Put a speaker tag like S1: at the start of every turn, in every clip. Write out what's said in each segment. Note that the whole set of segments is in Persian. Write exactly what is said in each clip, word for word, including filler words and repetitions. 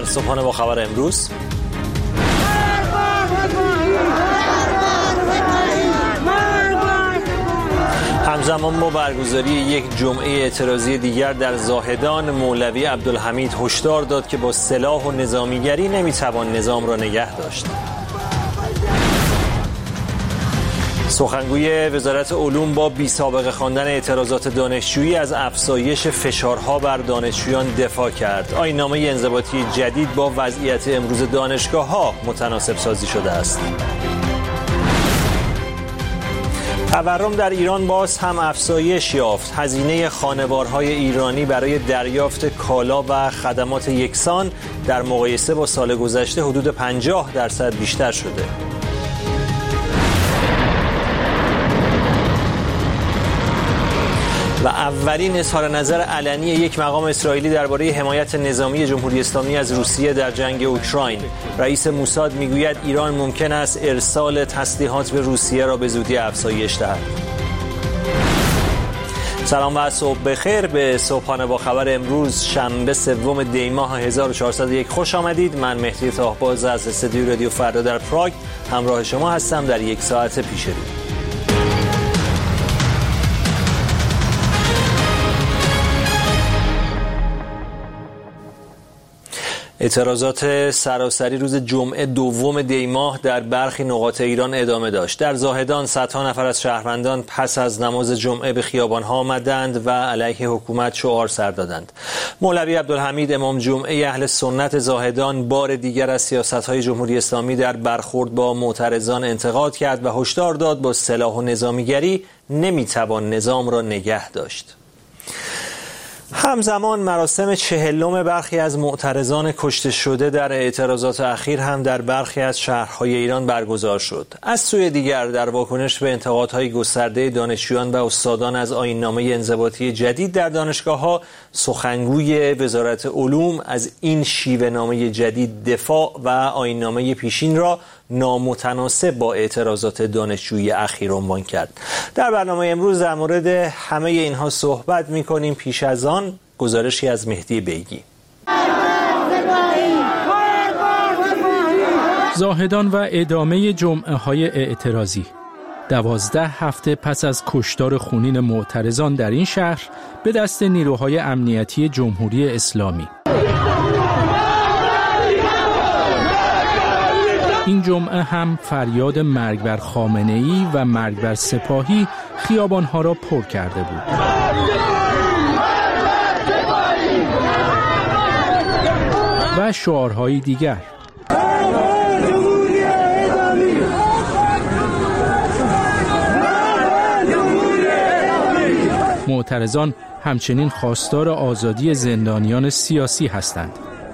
S1: در صبحانه با خبر امروز. همزمان با برگزاری یک جمعه اعتراضی دیگر در زاهدان، مولوی عبدالحمید هشدار داد که با سلاح و نظامیگری نمیتوان نظام را نگه داشت. سخنگوی وزارت علوم با بی سابقه خواندن اعتراضات دانشجویی از افزایش فشارها بر دانشجویان دفاع کرد. آیین‌نامه انضباطی جدید با وضعیت امروز دانشگاه‌ها متناسب سازی شده است. تورم در ایران باز هم افزایش یافت. هزینه خانوارهای ایرانی برای دریافت کالا و خدمات یکسان در مقایسه با سال گذشته حدود پنجاه درصد بیشتر شده. و اولین اظهار نظر علنی یک مقام اسرائیلی درباره حمایت نظامی جمهوری اسلامی از روسیه در جنگ اوکراین. رئیس موساد میگوید ایران ممکن است ارسال تسلیحات به روسیه را به زودی افزایش دهد. سلام و صبح بخیر. به صبحانه با خبر امروز شنبه سوم دی ماه هزار و چهارصد و یک خوش آمدید. من مهدی طاهباز از استودیو رادیو فردا در پراگ همراه شما هستم در یک ساعت پیش رو. اعتراضات سراسری روز جمعه دوم دی ماه در برخی نقاط ایران ادامه داشت. در زاهدان صدها نفر از شهروندان پس از نماز جمعه به خیابان‌ها آمدند و علیه حکومت شعار سر دادند. مولوی عبدالحمید امام جمعه اهل سنت زاهدان بار دیگر از سیاست‌های جمهوری اسلامی در برخورد با معترضان انتقاد کرد و هشدار داد با سلاح و نظامیگری نمی‌توان نظام را نگه داشت. همزمان مراسم چهلم برخی از معترضان کشته شده در اعتراضات اخیر هم در برخی از شهرهای ایران برگزار شد. از سوی دیگر در واکنش به انتقادهای گسترده دانشجویان و استادان از آیین‌نامه انضباطی جدید در دانشگاه‌ها، سخنگوی وزارت علوم از این شیوه نامه جدید دفاع و آیین‌نامه پیشین را نامتناسب با اعتراضات دانشجویی اخیر عنوان کرد. در برنامه امروز در مورد همه اینها صحبت می‌کنیم. پیش از آن گزارشی از مهدی بیگی.
S2: زاهدان و ادامه جمعه های اعتراضی. دوازده هفته پس از کشتار خونین معترضان در این شهر به دست نیروهای امنیتی جمهوری اسلامی. این جمعه هم فریاد مرگ بر خامنه‌ای و مرگ بر سپاهی خیابان‌ها را پر کرده بود. و شعارهای دیگر. معترضان همچنین خواستار آزادی زندانیان سیاسی هستند.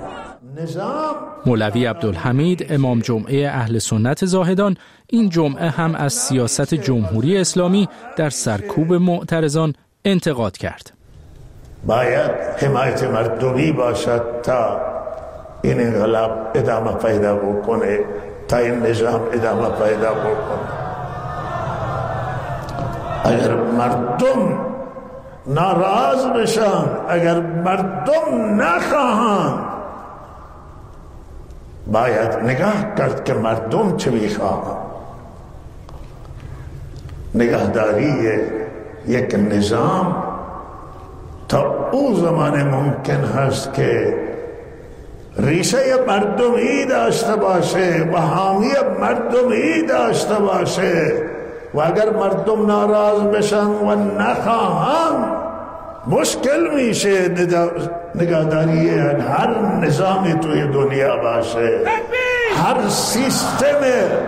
S2: مولوی عبدالحمید امام جمعه اهل سنت زاهدان این جمعه هم از سیاست جمهوری اسلامی در سرکوب معترضان انتقاد کرد.
S3: باید حمایت مردمی باشد تا این انقلاب ادامه پیدا بکنه، تا این نظام ادامه پیدا بکنه. اگر مردم ناراض بشن، اگر مردم نخواهند، باید نگاه کرد که مردم چه میخواهند. نگهداری یک نظام تا او زمان ممکن هست که ریشه مردمی داشته باشه و حامی مردمی داشته باشه، و اگر مردم ناراض بشن و نخواهند مشکل میشه نگهداری هر نظامی توی دنیا باشه، هر سیستم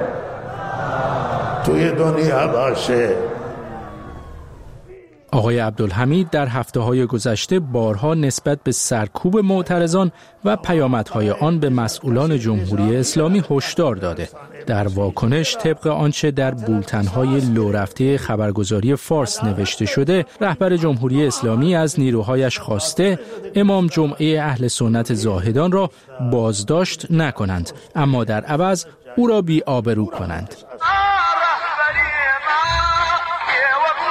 S3: توی دنیا باشه.
S2: آقای عبدالحمید در هفته‌های گذشته بارها نسبت به سرکوب معترضان و پیامدهای آن به مسئولان جمهوری اسلامی هشدار داده. در واکنش طبق آنچه در بولتن‌های لورفته خبرگزاری فارس نوشته شده، رهبر جمهوری اسلامی از نیروهایش خواسته امام جمعه اهل سنت زاهدان را بازداشت نکنند، اما در عوض او را بی آبرو کنند.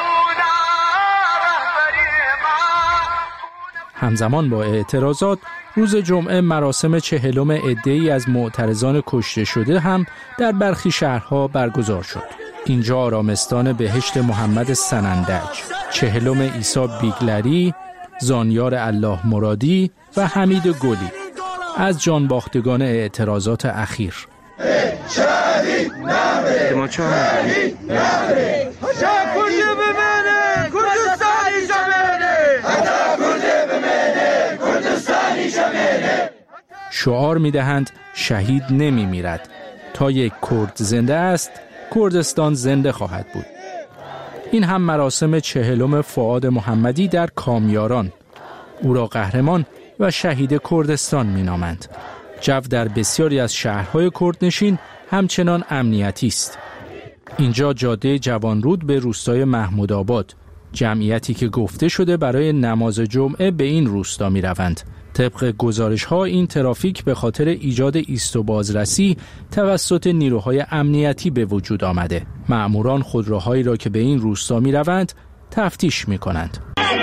S2: همزمان با اعتراضات، روز جمعه مراسم چهلم عده‌ای از معترضان کشته شده هم در برخی شهرها برگزار شد. اینجا آرامستان بهشت محمد سنندج، چهلم عیسی بیگلری، زانیار الله مرادی و حمید گلی از جانباختگان اعتراضات اخیر.
S4: شهید نمره، ما چه شهید نمره، شکوچه بمنه، کردستانی شمنه، حتی کرده بمنه، کردستانی شمنه.
S2: شعار می‌دهند شهید نمی میرد. تا یک کرد زنده است، کردستان زنده خواهد بود. این هم مراسم چهلم فؤاد محمدی در کامیاران. او را قهرمان و شهید کردستان می‌نامند. جو در بسیاری از شهرهای کردنشین همچنان امنیتی است. اینجا جاده جوانرود به روستای محمودآباد، جمعیتی که گفته شده برای نماز جمعه به این روستا می روند. طبق گزارش ها این ترافیک به خاطر ایجاد ایست و بازرسی توسط نیروهای امنیتی به وجود آمده. مأموران خودروهایی را که به این روستا می روند تفتیش می کنند.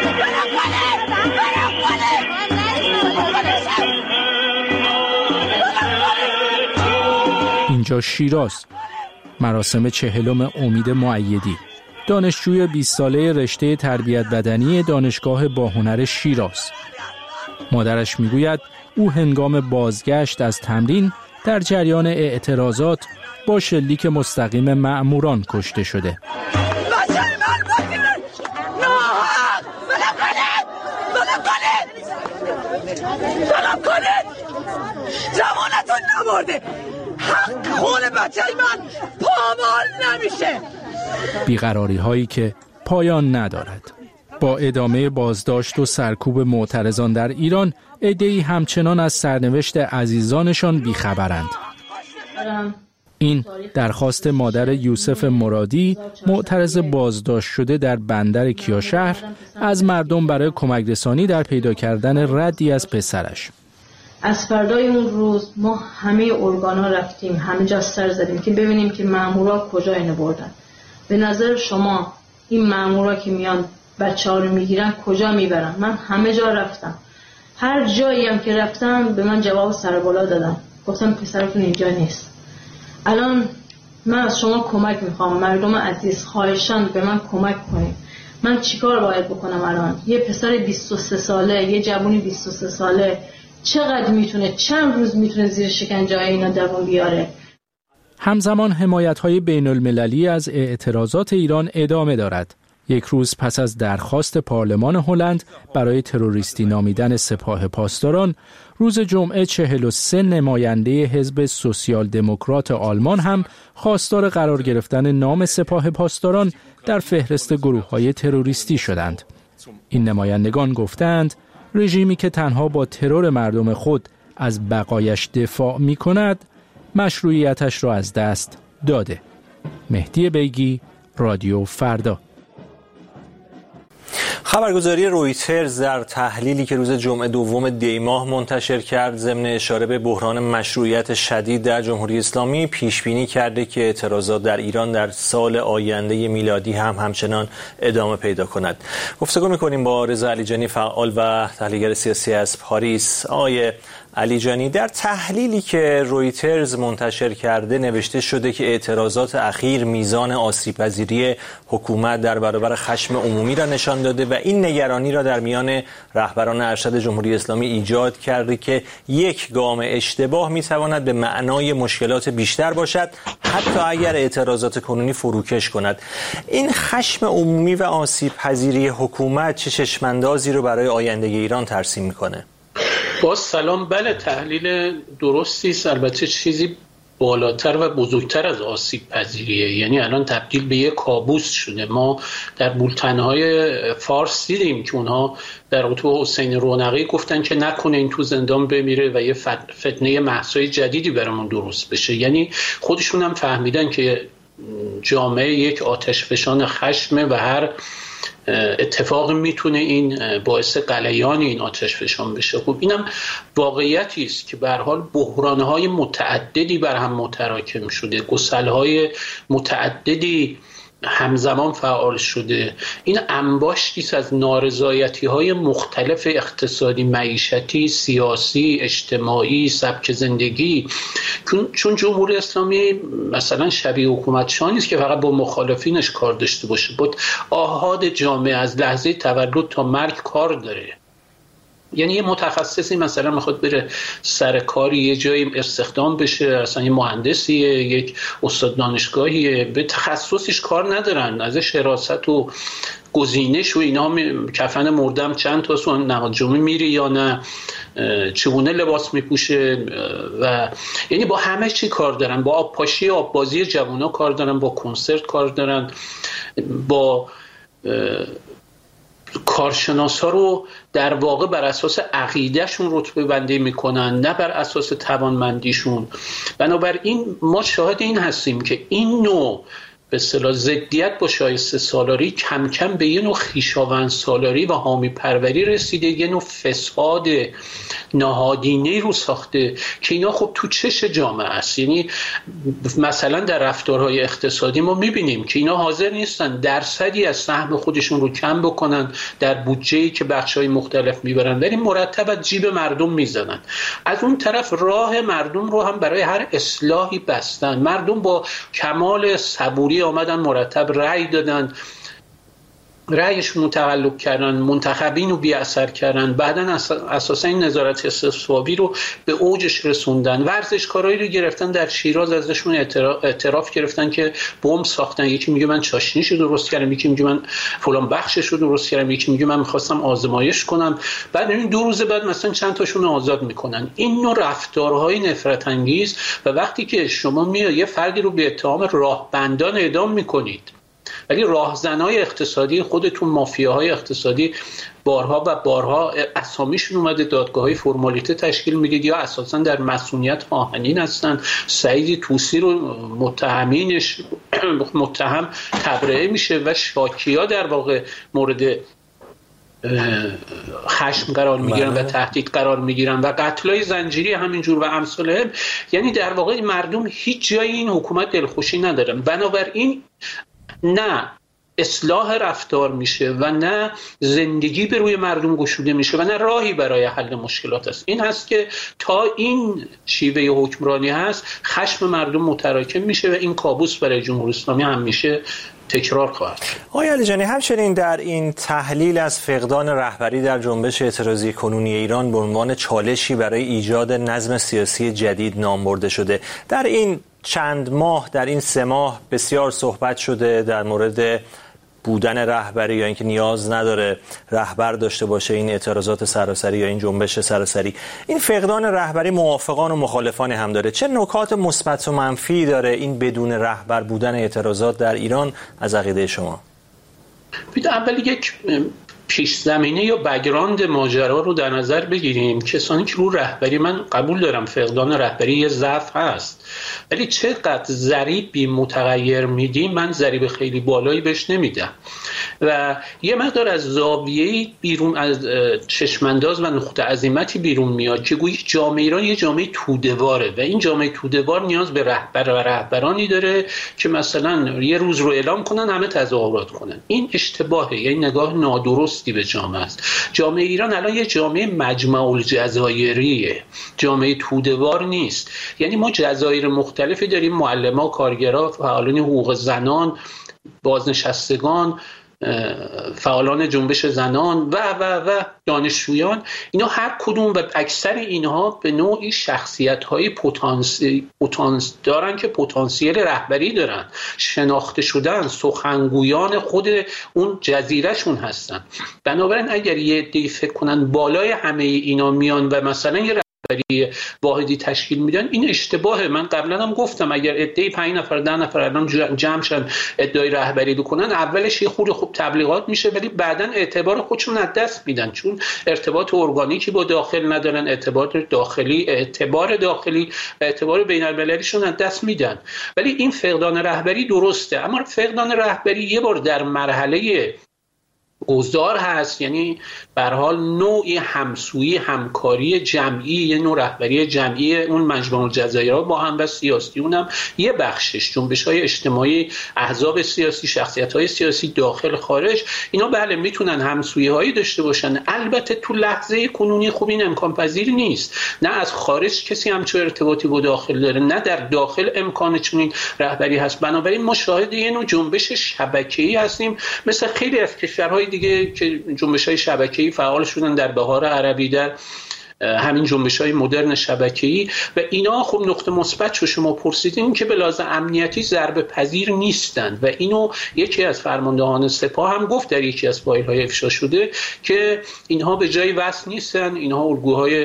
S2: اینجا شیراز، مراسم چهلم امید مؤیدی، دانشجوی بیست ساله رشته تربیت بدنی دانشگاه باهنر شیراز. مادرش میگوید او هنگام بازگشت از تمرین در جریان اعتراضات با شلیک مستقیم مأموران کشته شده.
S4: جوانتون نمرده، حق خون بچه من پامال نمیشه.
S2: بیقراری هایی که پایان ندارد. با ادامه بازداشت و سرکوب معترضان در ایران، عده‌ای همچنان از سرنوشت عزیزانشان بیخبرند. این درخواست مادر یوسف مرادی، معترض بازداشت شده در بندر کیاشهر، از مردم برای کمک رسانی در پیدا کردن ردی از پسرش.
S5: از فردای اون روز ما همه ارگانا رفتیم، همه جا سر زدیم که ببینیم که مامورا کجا اینو بردن. به نظر شما این مامورا که میان بچه ها رو میگیرن کجا میبرن؟ من همه جا رفتم، هر جایی هم که رفتم به من جواب سر بالا دادن، گفتم پسرتون اینجا نیست. الان من از شما کمک میخوام، مردم عزیز، خواهشاً به من کمک کنید. من چیکار باید بکنم الان؟ یه پسر بیست و سه ساله، یه جوونی بیست و سه ساله چقدر میتونه، چند روز میتونه زیر شکنجه اینا دوام بیاره؟
S2: همزمان حمایت‌های بین‌المللی از اعتراضات ایران ادامه دارد. یک روز پس از درخواست پارلمان هلند برای تروریستی نامیدن سپاه پاسداران، روز جمعه چهل و سه نماینده حزب سوسیال دموکرات آلمان هم خواستار قرار گرفتن نام سپاه پاسداران در فهرست گروه‌های تروریستی شدند. این نمایندگان گفتند رژیمی که تنها با ترور مردم خود از بقایش دفاع می کند، مشروعیتش را از دست داده. مهدی بیگی، رادیو فردا.
S1: خبرگزاری رویترز در تحلیلی که روز جمعه دوم دی ماه منتشر کرد ضمن اشاره به بحران مشروعیت شدید در جمهوری اسلامی پیش بینی کرده که اعتراضات در ایران در سال آینده میلادی هم همچنان ادامه پیدا کند. گفتگو می‌کنیم با رضا علیجانی، فعال و تحلیلگر سیاسی از پاریس. آقای علیجانی، در تحلیلی که رویترز منتشر کرده نوشته شده که اعتراضات اخیر میزان آسیب‌پذیری حکومت در برابر خشم عمومی را نشان داده و این نگرانی را در میان رهبران ارشد جمهوری اسلامی ایجاد کرده که یک گام اشتباه میتواند به معنای مشکلات بیشتر باشد، حتی اگر اعتراضات کنونی فروکش کند. این خشم عمومی و آسیب‌پذیری حکومت چه چشم‌اندازی رو برای آینده ایران ترسیم میکنه؟
S6: با سلام، بله تحلیل درستی است. البته چیزی بالاتر و بزرگتر از آسیب پذیریه، یعنی الان تبدیل به یک کابوس شده. ما در بولتن‌های فارس دیدیم که اونها در رابطه با حسین رونقی گفتن که نکنه این تو زندان بمیره و یه فتنه مأساوی جدیدی برامون درست بشه. یعنی خودشون هم فهمیدن که جامعه یک آتشفشان خشمه و هر اتفاقی میتونه این باعث غلیان این آتش فشان بشه. خب اینم واقعیتی است که به هر حال بحران‌های متعددی بر هم متراکم شده، گسل‌های متعددی همزمان فعال شده. این انباشتی از نارضایتی‌های مختلف اقتصادی، معیشتی، سیاسی، اجتماعی، سبک زندگی، چون جمهوری اسلامی مثلا شبیه حکومت شاه نیست که فقط با مخالفینش کار داشته باشه، با آحاد جامعه از لحظه تولد تا مرگ کار داره. یعنی یه متخصصی مثلا میخواد بره سر کاری یه جایی استخدام بشه، اصلا یه مهندسیه، یک استاد دانشگاهیه، به تخصصش کار ندارن، ازش حراست و گزینش و اینا، کفن مردم چند تا سون نماز جمعه میری یا نه، چگونه لباس میپوشه، و یعنی با همه چی کار دارن، با آب پاشی آب بازی جوونا کار دارن، با کنسرت کار دارن، با کارشناس ها رو در واقع بر اساس عقیدهشون رتبه بندی میکنن، نه بر اساس توانمندیشون. بنابراین ما شاهد این هستیم که این نوع به اصطلاح ضدیت با شایسته سالاری کم کم به یه نوع خویشاوند سالاری و حامی پروری رسیده، یه نوع فساد نهادینه‌ای رو ساخته که اینا خب تو چش جامعه است. یعنی مثلا در رفتارهای اقتصادی ما میبینیم که اینا حاضر نیستن درصدی از سهم خودشون رو کم بکنن در بودجه‌ای که بخش‌های مختلف میبرن، ولی مرتب از جیب مردم میزنن. از اون طرف راه مردم رو هم برای هر اصلاحی بستن. مردم با کمال صبوری آمدن مرتب رأی دادن، رأیشون رو تقلب کردن، منتخبین رو بی اثر کردن، بعدن اساسا این نظارت استصوابی رو به اوجش رسوندن. ورزشکارایی رو گرفتن در شیراز، ازشون اعتراف, اعتراف گرفتن که بمب ساختن. یکی میگه من چاشنیشو درست کردم، یکی میگه من فلان بخششو درست کردم، یکی میگه من میخواستم آزمایش کنم. بعد این دو روز بعد مثلا چند تاشون رو آزاد میکنن. این نوع رفتارهای نفرت انگیز، و وقتی که شما میاد یه فردی رو به اتهام راهبندان اعدام میکنید، ولی راهزنای اقتصادی خودتون، مافیاهای اقتصادی بارها و بارها اسامیشون اومده دادگاه‌های فرمالیته تشکیل میدید یا اساسا در مسئولیت آهنین هستن. سعید طوسی رو متهمینش متهم تبرئه میشه و شاکی‌ها در واقع مورد خشم قرار میگیرن و تهدید قرار میگیرن، و قتلای زنجیری همینجور و امثال. یعنی در واقع مردم هیچ جای این حکومت دلخوشی ندارن. بنابراین نه اصلاح رفتار میشه و نه زندگی به روی مردم گشوده میشه و نه راهی برای حل مشکلات است. این هست که تا این شیوه حکمرانی هست، خشم مردم متراکم میشه و این کابوس برای جمهوری اسلامی هم میشه تکرار خواهد.
S1: آقای علیجانی، همچنین در این تحلیل از فقدان رهبری در جنبش اعتراضی کنونی ایران به عنوان چالشی برای ایجاد نظم سیاسی جدید نام برده شده. در این چند ماه، در این سه ماه بسیار صحبت شده در مورد بودن رهبری یا اینکه نیاز نداره رهبر داشته باشه این اعتراضات سراسری یا این جنبش سراسری. این فقدان رهبری موافقان و مخالفان هم داره. چه نکات مثبت و منفی داره این بدون رهبر بودن اعتراضات در ایران از عقیده شما؟
S6: اول یک پیش زمینه یا بک‌گراند ماجرا رو در نظر بگیریم. کسانی که رو رهبری، من قبول دارم فقدان رهبری یه ضعف هست، ولی چقدر ضریبی متغیر میدیم، من ضریب خیلی بالایی بهش نمیدم و یه مقدار از زاویه بیرون از چشمانداز و نقطه عظیمتی بیرون میاد که گویی جامعه ایران یه جامعه توده‌واره و این جامعه توده‌وار نیاز به رهبر و رهبرانی داره که مثلا یه روز رو اعلام کنن همه تظاهرات کنن. این اشتباهه، یعنی نگاه نادرستی به جامعه است. جامعه ایران الان یه جامعه مجمع الجزایریه، جامعه توده‌وار نیست. یعنی ما جزایر مختلفی داریم، معلما، کارگرا، فعالان حقوق زنان، بازنشستگان، فعالان جنبش زنان و و و دانشجویان. اینا هر کدوم و اکثر اینها به نوعی شخصیت‌های پتانسیل پتانس دارن که پتانسیل رهبری دارن، شناخته شدن، سخنگویان خود اون جزیرهشون هستن. بنابراین اگر یه عده‌ای فکر کنن بالای همه اینا میان و مثلا یه رهبری واحدی تشکیل میدن، این اشتباهه. من قبلا هم گفتم اگر عده‌ای پنج نفر ده نفر الان جمع شن ادعای رهبری بکنن، اولش یه خورده خوب تبلیغات میشه ولی بعداً اعتبار خودشون از دست میدن، چون ارتباط ارگانیکی با داخل ندارن، ارتباط داخلی اعتبار داخلی اعتبار بین‌المللیشون از دست میدن. ولی این فقدان رهبری درسته، اما فقدان رهبری یه بار در مرحله گذار هست، یعنی به هر حال نوعی همسویی، همکاری جمعی، یه نوع رهبری جمعی اون مجمع الجزایرها با هم و سیاسیون هم یه بخشش، جنبش‌های اجتماعی، احزاب سیاسی، شخصیت‌های سیاسی داخل خارج، اینا بله میتونن همسویی‌هایی داشته باشن. البته تو لحظه کنونی خوب این امکان پذیر نیست، نه از خارج کسی همچون ارتباطی با داخل داره، نه در داخل امکان چنین رهبری هست. بنابراین ما شاهد یه نوع جنبش شبکه‌ای هستیم، مثل خیلی از کشورهای دیگه که جنبش‌های شبکه‌ای فعال شدن در بهار عربی، در همین جنبش‌های مدرن شبکه‌ای، و اینا خب نقطه مثبت رو شما پرسیدین که به لحاظ امنیتی ضربه پذیر نیستند و اینو یکی از فرماندهان سپاه هم گفت در یکی از فایل‌های افشا شده که اینها به جای وصل نیستن، اینها الگوهای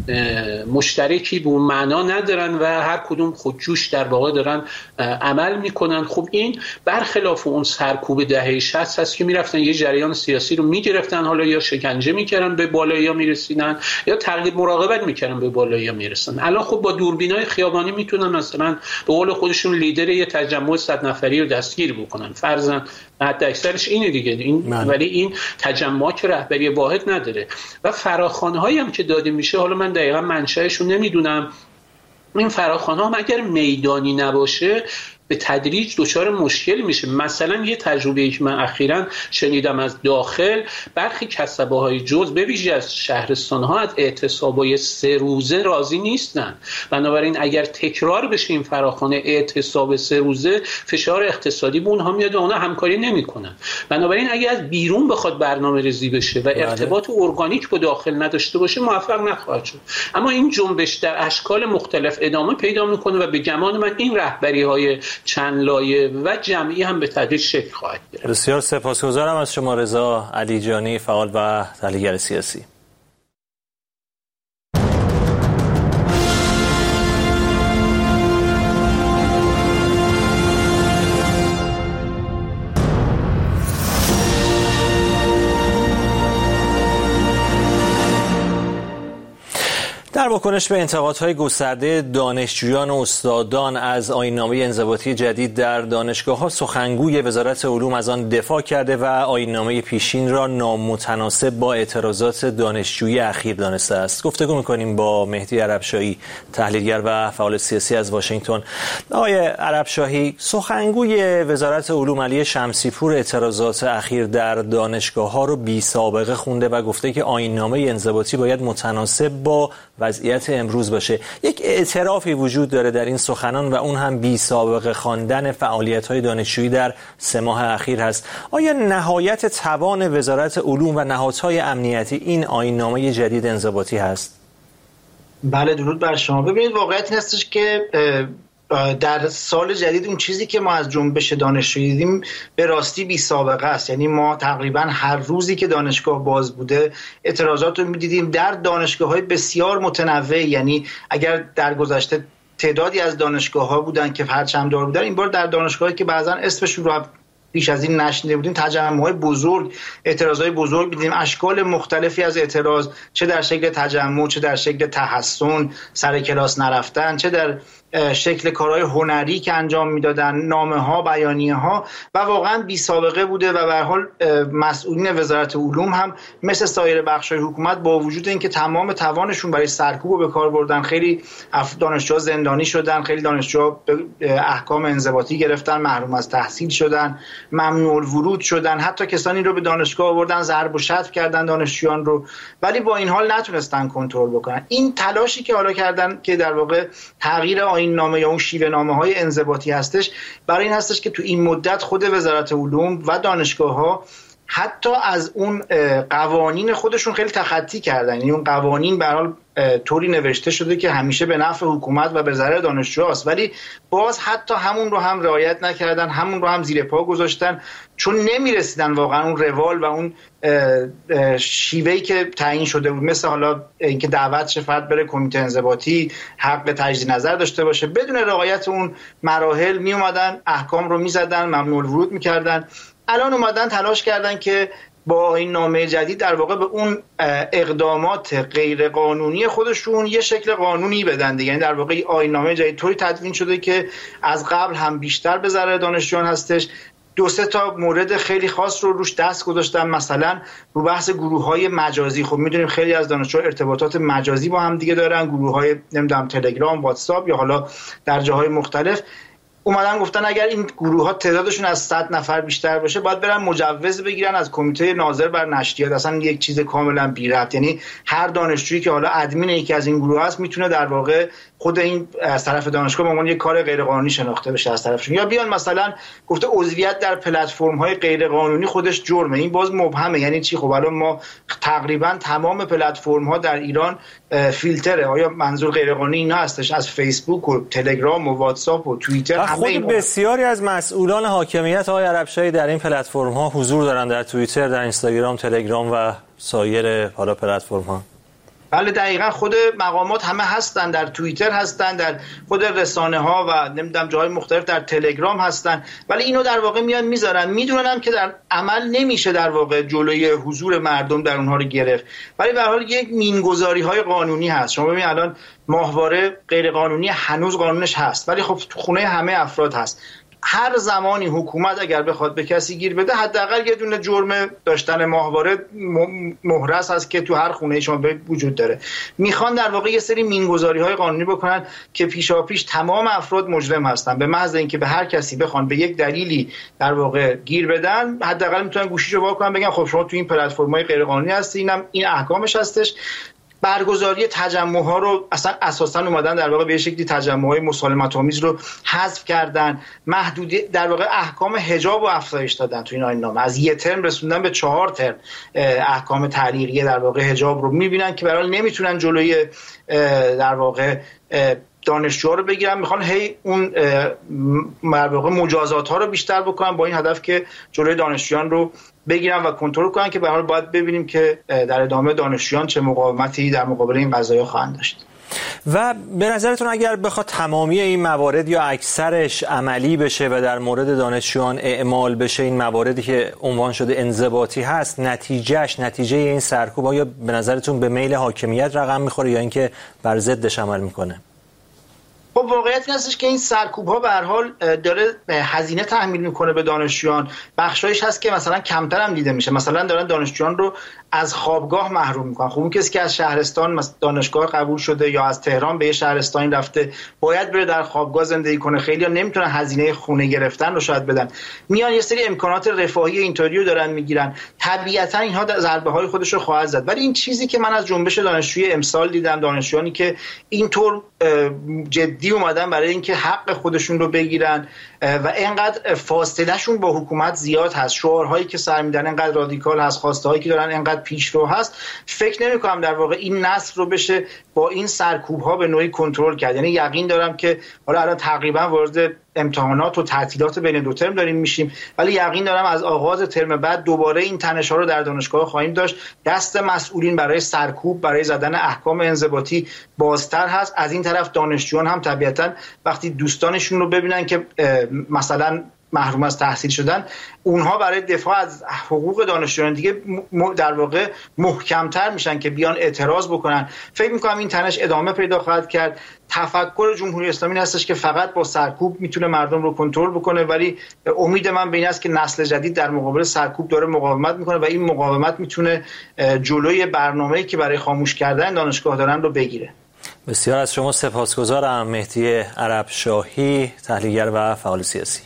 S6: مشترکی به اون معنا ندارن و هر کدوم خودجوش در واقع دارن عمل میکنن. خب این برخلاف اون سرکوب دهه شصت هست که میرفتن یه جریان سیاسی رو میگرفتن، حالا یا شکنجه میکردن به بالایی میرسیدن یا مراقبت میکردن به بالایی میرسن. الان خب با دوربینای خیابانی میتونن مثلا به قول خودشون لیدر یه تجمع صد نفری رو دستگیر بکنن، فرضاً حد اکثرش اینه دیگه این من. ولی این تجمع که رهبری واحد نداره و فراخوان‌هایی هم که داده میشه، حالا من دقیقاً منشأش رو نمیدونم، این فراخوان‌ها هم اگر میدانی نباشه به تدریج دچار مشکل میشه. مثلا یه تجربه‌ای که من اخیراً شنیدم از داخل، برخی کسبه‌های جز به ویژه از شهرستان‌ها از اعتصابای سه روزه راضی نیستن. بنابراین اگر تکرار بشه این فراخوان اعتصاب سه روزه، فشار اقتصادی به اونها میاد و اونها همکاری نمی‌کنن. بنابراین اگر از بیرون بخواد برنامه‌ریزی بشه و ارتباط ارگانیک با داخل نداشته باشه، موفق نخواهد شد. اما این جنبش در اشکال مختلف ادامه پیدا می‌کنه و به گمان من این رهبری‌های چند لایه و جمعی هم به تدریج شکل خواهد گرفت.
S1: بسیار سپاسگزارم از شما رضا علیجانی، فعال و تحلیلگر سیاسی. در واکنش به انتقادهای گسترده دانشجویان و استادان از آیین‌نامه انضباطی جدید در دانشگاه‌ها، سخنگوی وزارت علوم از آن دفاع کرده و آیین‌نامه پیشین را نامتناسب با اعتراضات دانشجویی اخیر دانسته است. گفتگو می‌کنیم با مهدی عربشاهی، تحلیلگر و فعال سیاسی از واشنگتن. آقای عربشاهی، سخنگوی وزارت علوم علی شمسی‌پور اعتراضات اخیر در دانشگاه‌ها رو بی‌سابقه خونده و گفته که آیین‌نامه انضباطی باید متناسب با وضعیت امروز باشه. یک اعترافی وجود داره در این سخنان و اون هم بی سابقه خواندن فعالیت‌های دانشجویی در سه ماه اخیر هست. آیا نهایت توان وزارت علوم و نهادهای امنیتی این آیین‌نامه جدید انضباطی هست؟
S7: بله، درود بر شما. ببینید، واقعیت این هستش که در سال جدید اون چیزی که ما از جنبش دانشجویی دیدیم به راستی بی سابقه است. یعنی ما تقریبا هر روزی که دانشگاه باز بوده اعتراضات رو می‌دیدیم در دانشگاه‌های بسیار متنوع. یعنی اگر در گذشته تعدادی از دانشگاه‌ها بودن که پرچم‌دار بودن، این بار در دانشگاهی که بعضا اسمشون رو پیش از این نشنیده بودیم تجمع‌های بزرگ، اعتراضهای بزرگ دیدیم، اشکال مختلفی از اعتراض، چه در شکل تجمع، چه در شکل تحصن، سر کلاس نرفتن، چه در شکل کارهای هنری که انجام میدادن، نامه ها، بیانیه ها، و واقعا بی سابقه بوده. و به هر حال مسئولین وزارت علوم هم مثل سایر بخش‌های حکومت با وجود اینکه تمام توانشون برای سرکوب به کار بردن، خیلی دانشجوها زندانی شدن، خیلی دانشجوها احکام انضباطی گرفتن، محروم از تحصیل شدن، ممنوع الورود شدن، حتی کسانی رو به دانشگاه آوردن ضرب و شتم کردن دانشجویان رو، ولی با این حال نتونستن کنترل بکنن. این تلاشی که حالا کردن که در واقع تغییر آیین نامه یا اون شیوه نامه های انضباطی هستش، برای این هستش که تو این مدت خود وزارت علوم و دانشگاه ها حتی از اون قوانین خودشون خیلی تخطی کردن. یعنی اون قوانین به هر حال طوری نوشته شده که همیشه به نفع حکومت و به ضرر دانشجوهاست، ولی باز حتی همون رو هم رعایت نکردن، همون رو هم زیر پا گذاشتن، چون نمیرسیدن واقعا اون روال و اون شیوهی که تعیین شده بود، مثل حالا اینکه دعوت شه فرد بره کمیته انضباطی، حق تجدید نظر داشته باشه، بدون رعایت اون مراحل می اومدن احکام رو میزدن، ممنوع الورود میکردن. الان اومدن تلاش کردن که با این نامه جدید در واقع به اون اقدامات غیر قانونی خودشون یه شکل قانونی بدن دیگه. یعنی در واقع آیین نامه جدید طوری تدوین شده که از قبل هم بیشتر به ضرر دانشجویان هستش، دو سه تا مورد خیلی خاص رو روش دست گذاشتن، مثلا رو بحث گروه‌های مجازی. خب می‌دونیم خیلی از دانشجوها ارتباطات مجازی با هم دیگه دارن، گروه‌های نمیدونم تلگرام، واتساپ یا حالا در جاهای مختلف. اومدن گفتن اگر این گروه ها تعدادشون از صد نفر بیشتر باشه باید برن مجوز بگیرن از کمیته ناظر بر نشریات. اصلا یک چیز کاملا بی ربط. یعنی هر دانشجویی که حالا ادمین یکی از این گروه هست میتونه در واقع خود این از طرف دانشگاه به عنوان یک کار غیر قانونی شناخته بشه از طرفشون. یا بیان مثلا گفته عضویت در پلتفرم های غیر قانونی خودش جرمه. این باز مبهمه. یعنی چی؟ خب الان ما تقریبا تمام پلتفرم ها در ایران فیلتره. آیا منظور غیر قانونی اینا هستش؟ از فیسبوک و تلگرام و واتساپ و توییتر.
S1: خود بسیاری از مسئولان حاکمیت آقای عربشاهی در این پلتفرم ها حضور دارن، در توییتر، در اینستاگرام، تلگرام و سایر حالا پلتفرم ها.
S7: بله دقیقاً، خود مقامات همه هستن، در توییتر هستن، در خود رسانه ها و نمیدونم جاهای مختلف در تلگرام هستن، ولی اینو در واقع میان میذارن. میدونن که در عمل نمیشه در واقع جلوی حضور مردم در اونها رو گرفت، ولی به هر حال یک مینگذاری های قانونی هست. شما ببینید الان ماهواره غیر قانونی هنوز قانونش هست، ولی خب تو خونه همه افراد هست. هر زمانی حکومت اگر بخواد به کسی گیر بده، حداقل یه دونه جرم داشتن ماهواره محرز هست که تو هر خونه شما وجود داره. میخوان در واقع یه سری مینگذاری‌های قانونی بکنن که پیشاپیش تمام افراد مجرم هستن. به محض اینکه به هر کسی بخوان به یک دلیلی در واقع گیر بدن، حداقل میتونن گوشیشو وا کنن بگن خب شما تو این پلتفرم‌های غیر قانونی هستی، اینم این احکامش هستش. برگزاری تجمع‌ها رو اصلا اساساً اومدن در واقع به شکلی تجمع‌های مسالمت‌آمیز رو حذف کردن. محدودی در واقع احکام حجاب رو افزایش دادن تو این آیین‌نامه، از یه ترم رسوندن به چهار ترم احکام تعلیقی در واقع حجاب رو. می‌بینن که برای نمیتونن جلوی در واقع دانشجوها رو بگیرن، میخوان هی اون در واقع مجازات ها رو بیشتر بکنن با این هدف که جلوی دانشجویان رو بگیرن و کنترل کنن، که به هر حال باید ببینیم که در ادامه دانشجویان چه مقاومتی در مقابل این قضایا خواهند داشت.
S1: و به نظرتون اگر بخواد تمامی این موارد یا اکثرش عملی بشه و در مورد دانشجویان اعمال بشه، این مواردی که عنوان شده انضباطی هست، نتیجهش نتیجه این سرکوب آیا به نظرتون به میل حاکمیت رقم میخوره یا اینکه بر ضدش عمل میکنه؟
S7: خب واقعیت این هستش که این سرکوب ها به هر حال داره هزینه تحمیل میکنه به دانشجویان. بخشایش هست که مثلا کمتر هم دیده میشه، مثلا دارن دانشجویان رو از خوابگاه محروم میکنن. خب اون کسی که از شهرستان دانشگاه قبول شده یا از تهران به یه شهرستانی رفته باید بره در خوابگاه زندگی کنه. خیلی‌ها نمیتونن هزینه خونه گرفتن رو شاید بدن، میان یه سری امکانات رفاهی اینطوری رو دارن میگیرن. طبیعتا اینها ضربه های خودش رو خواهد زد. ولی این چیزی که من از جنبش دانشجویی امسال دیدم، دانشجویانی که اینطور جدی اومدن برای اینکه حق خودشون رو بگیرن و اینقدر فاصله شون با حکومت زیاد هست، شعارهایی که سر میدن اینقدر رادیکال هست، خواسته هایی که دارن اینقدر پیشرو هست، فکر نمی کنم در واقع این نسل رو بشه با این سرکوب ها به نوعی کنترل کرد. یعنی یقین دارم که حالا الان تقریبا وارد امتحانات و تعطیلات بین دو ترم داریم میشیم، ولی یقین دارم از آغاز ترم بعد دوباره این تنش ها رو در دانشگاه خواهیم داشت. دست مسئولین برای سرکوب، برای زدن احکام انضباطی بازتر هست. از این طرف دانشجویان هم طبیعتا وقتی دوستانشون رو ببینن که مثلا محروم از تحصیل شدن، اونها برای دفاع از حقوق دانشجویان دیگه در واقع محکمتر میشن که بیان اعتراض بکنن. فکر میکنم این تنش ادامه پیدا خواهد کرد. تفکر جمهوری اسلامی هستش که فقط با سرکوب میتونه مردم رو کنترل بکنه، ولی امید من به این است که نسل جدید در مقابل سرکوب داره مقاومت میکنه و این مقاومت میتونه جلوی برنامه‌ای که برای خاموش کردن دانشگاه دارن رو بگیره.
S1: بسیار از شما سپاسگزارم. مهدی عربشاهی، تحلیلگر و فعال سیاسی.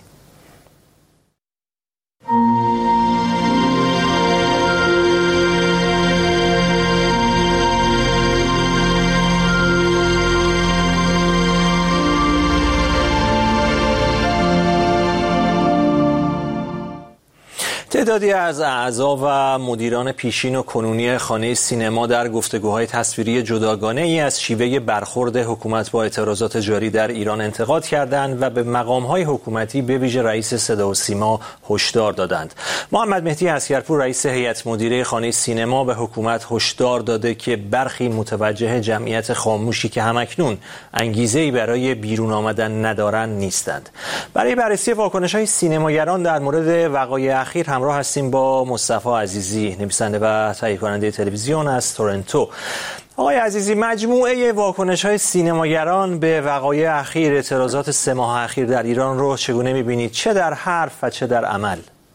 S1: تعدادی از اعضا و مدیران پیشین و کنونی خانه سینما در گفتگوهای تصویری جداگانه ای از شیوه برخورد حکومت با اعتراضات جاری در ایران انتقاد کردند و به مقام‌های حکومتی به ویژه رئیس صدا و سیما هشدار دادند. محمد مهدی عسگرپور رئیس هیئت مدیره خانه سینما به حکومت هشدار داده که برخی متوجه جمعیت خاموشی که همکنون انگیزه‌ای برای بیرون آمدن ندارند نیستند. برای بررسی واکنش‌های سینماگران در مورد وقایع اخیر همراه هستیم با مصطفی عزیزی، نویسنده و تهیه کننده تلویزیون از تورنتو. آقای عزیزی، مجموعه واکنش‌های سینماگران به وقایع اخیر، اعتراضات سه ماه اخیر در ایران رو چگونه می‌بینید، چه در حرف و چه در عمل؟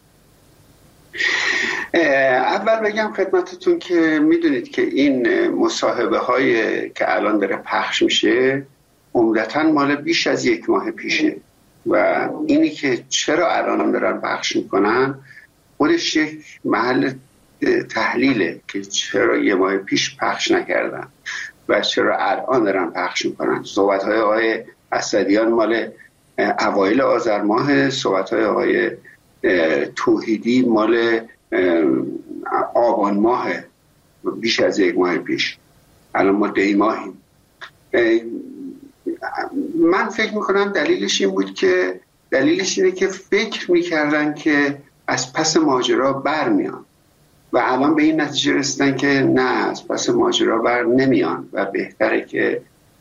S8: اول بگم خدمتتون که میدونید که این مصاحبه هایی که الان داره پخش میشه عمدتاً مال بیش از یک ماه پیشه و اینی که چرا الان هم دارن پخش میکنن خودش یک محل تحلیله که چرا یه ماه پیش پخش نکردن و چرا الان دارن پخش میکنن. صحبت های آقای اسدیان مال اوایل آذر ماه، صحبت های آقای توحیدی مال آبان ماه، بیش از یک ماه پیش. الان ما دی ماهیم. من فکر میکنم دلیلش این بود که دلیلش اینه که فکر میکردن که از پس ماجرا بر میان و الان به این نتیجه رسیدن که نه، از پس ماجرا بر نمیان و بهتره که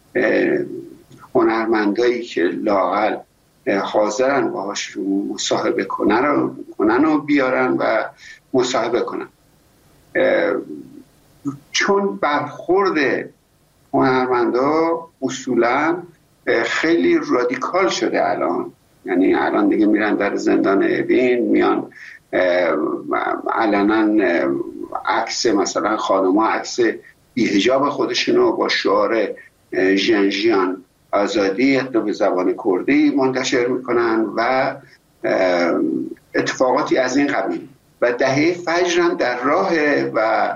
S8: هنرمندایی که لااقل حاضرن باهاش مصاحبه کنن و کنن و بیارن و مصاحبه کنن، چون برخورد هنرمندا اصولا خیلی رادیکال شده الان. یعنی الان دیگه میرن در زندان اوین، میان علنا عکس مثلا خانم‌ها عکس بی‌حجاب خودشونو با شعار ژنژیان آزادی به زبان کردی منتشر میکنن و اتفاقاتی از این قبیل و دهه فجر هم در راهه و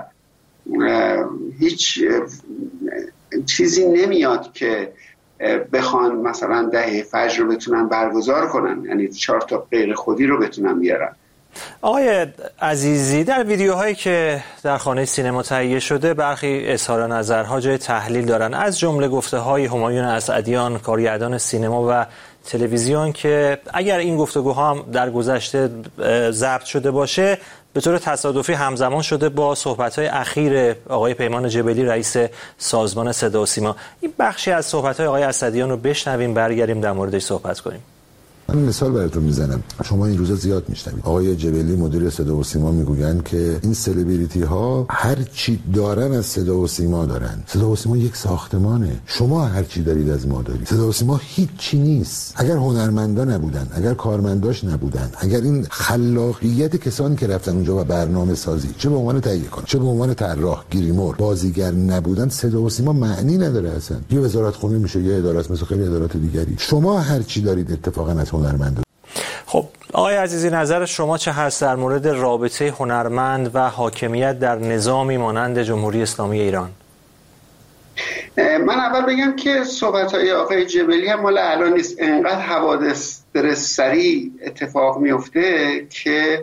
S8: هیچ چیزی نمیاد که بخوان مثلا دهه فجر رو بتونن برگزار کنن، یعنی چهار تا غیر خودی رو بتونن بیارن.
S1: آقای عزیزی، در ویدیوهایی که در خانه سینما تهیه شده برخی اظهار نظرها جای تحلیل دارن، از جمله گفته‌های همایون اسدیان، کارگردان سینما و تلویزیون، که اگر این گفتگوها هم در گذشته ضبط شده باشه به طور تصادفی همزمان شده با صحبت‌های اخیر آقای پیمان جبلی رئیس سازمان صدا و سیما. این بخشی از صحبت‌های آقای اسدیان رو بشنویم، برگردیم در موردش صحبت کنیم.
S9: من مثال براتون میزنم. شما این روزا زیاد میشنوید آقای جبلی مدیر صدا و سیما میگوین که این سلبریتی ها هر چی دارن از صدا و سیما دارن. صدا و سیما یک ساختمانه. شما هر چی دارید از ما دارید. صدا و سیما هیچ چی نیست. اگر هنرمندا نبودن، اگر کارمنداش نبودن، اگر این خلاقیت کسانی که رفتن اونجا و برنامه سازی، چه به عنوان تهیه کننده، چه به عنوان طراح، گریمور، بازیگر نبودن، صدا و سیما معنی نداره اصلا. یه وزارت خونه میشه یه اداره مثل خیلی ادارات دیگری. شما هر چی دارید اتفاقا از هنرمند.
S1: خب آقای عزیزی، نظر شما چه هست در مورد رابطه هنرمند و حاکمیت در نظامی مانند جمهوری اسلامی ایران؟
S8: من اول بگم که صحبت‌های آقای جبلی هم مال الان نیست. انقدر حوادث در سریع اتفاق میفته که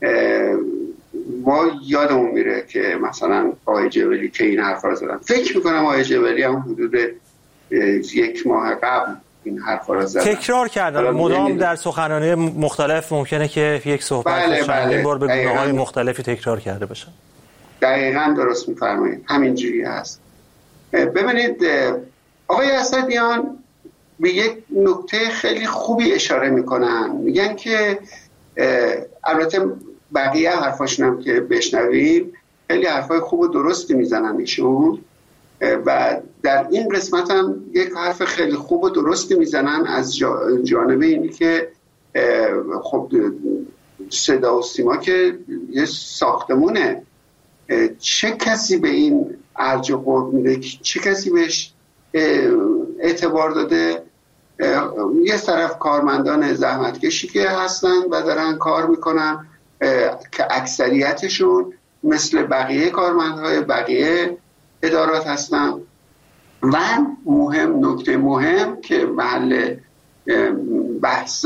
S8: ما یادمون میره که مثلا آقای جبلی که این حرفا رو زدن. فکر میکنم آقای جبلی هم حدود یک ماه قبل این حرفا رو زدن، تکرار
S1: کردن مدام در سخنرانی مختلف. ممکنه که یک صحبت
S8: بله
S1: چندین بار به گونه‌های مختلفی تکرار کرده باشن.
S8: دقیقاً درست می‌فرمایید، همینجوری هست. ببینید آقای اسدیان به یک نکته خیلی خوبی اشاره میکنن، میگن که البته بقیه حرفاشون هم که بشنویم خیلی حرفای خوب و درستی میزنن ایشون، و در این قسمت هم یک حرف خیلی خوب و درستی میزنن از جانب اینی که خب صدا و سیما که یه ساختمونه، چه کسی به این ارج و قرب میده، چه کسی بهش اعتبار داده؟ یه طرف کارمندان زحمتکشی که هستن و دارن کار میکنن که اکثریتشون مثل بقیه کارمندهای بقیه ادارات هستن، و مهم نکته مهم که محل بحث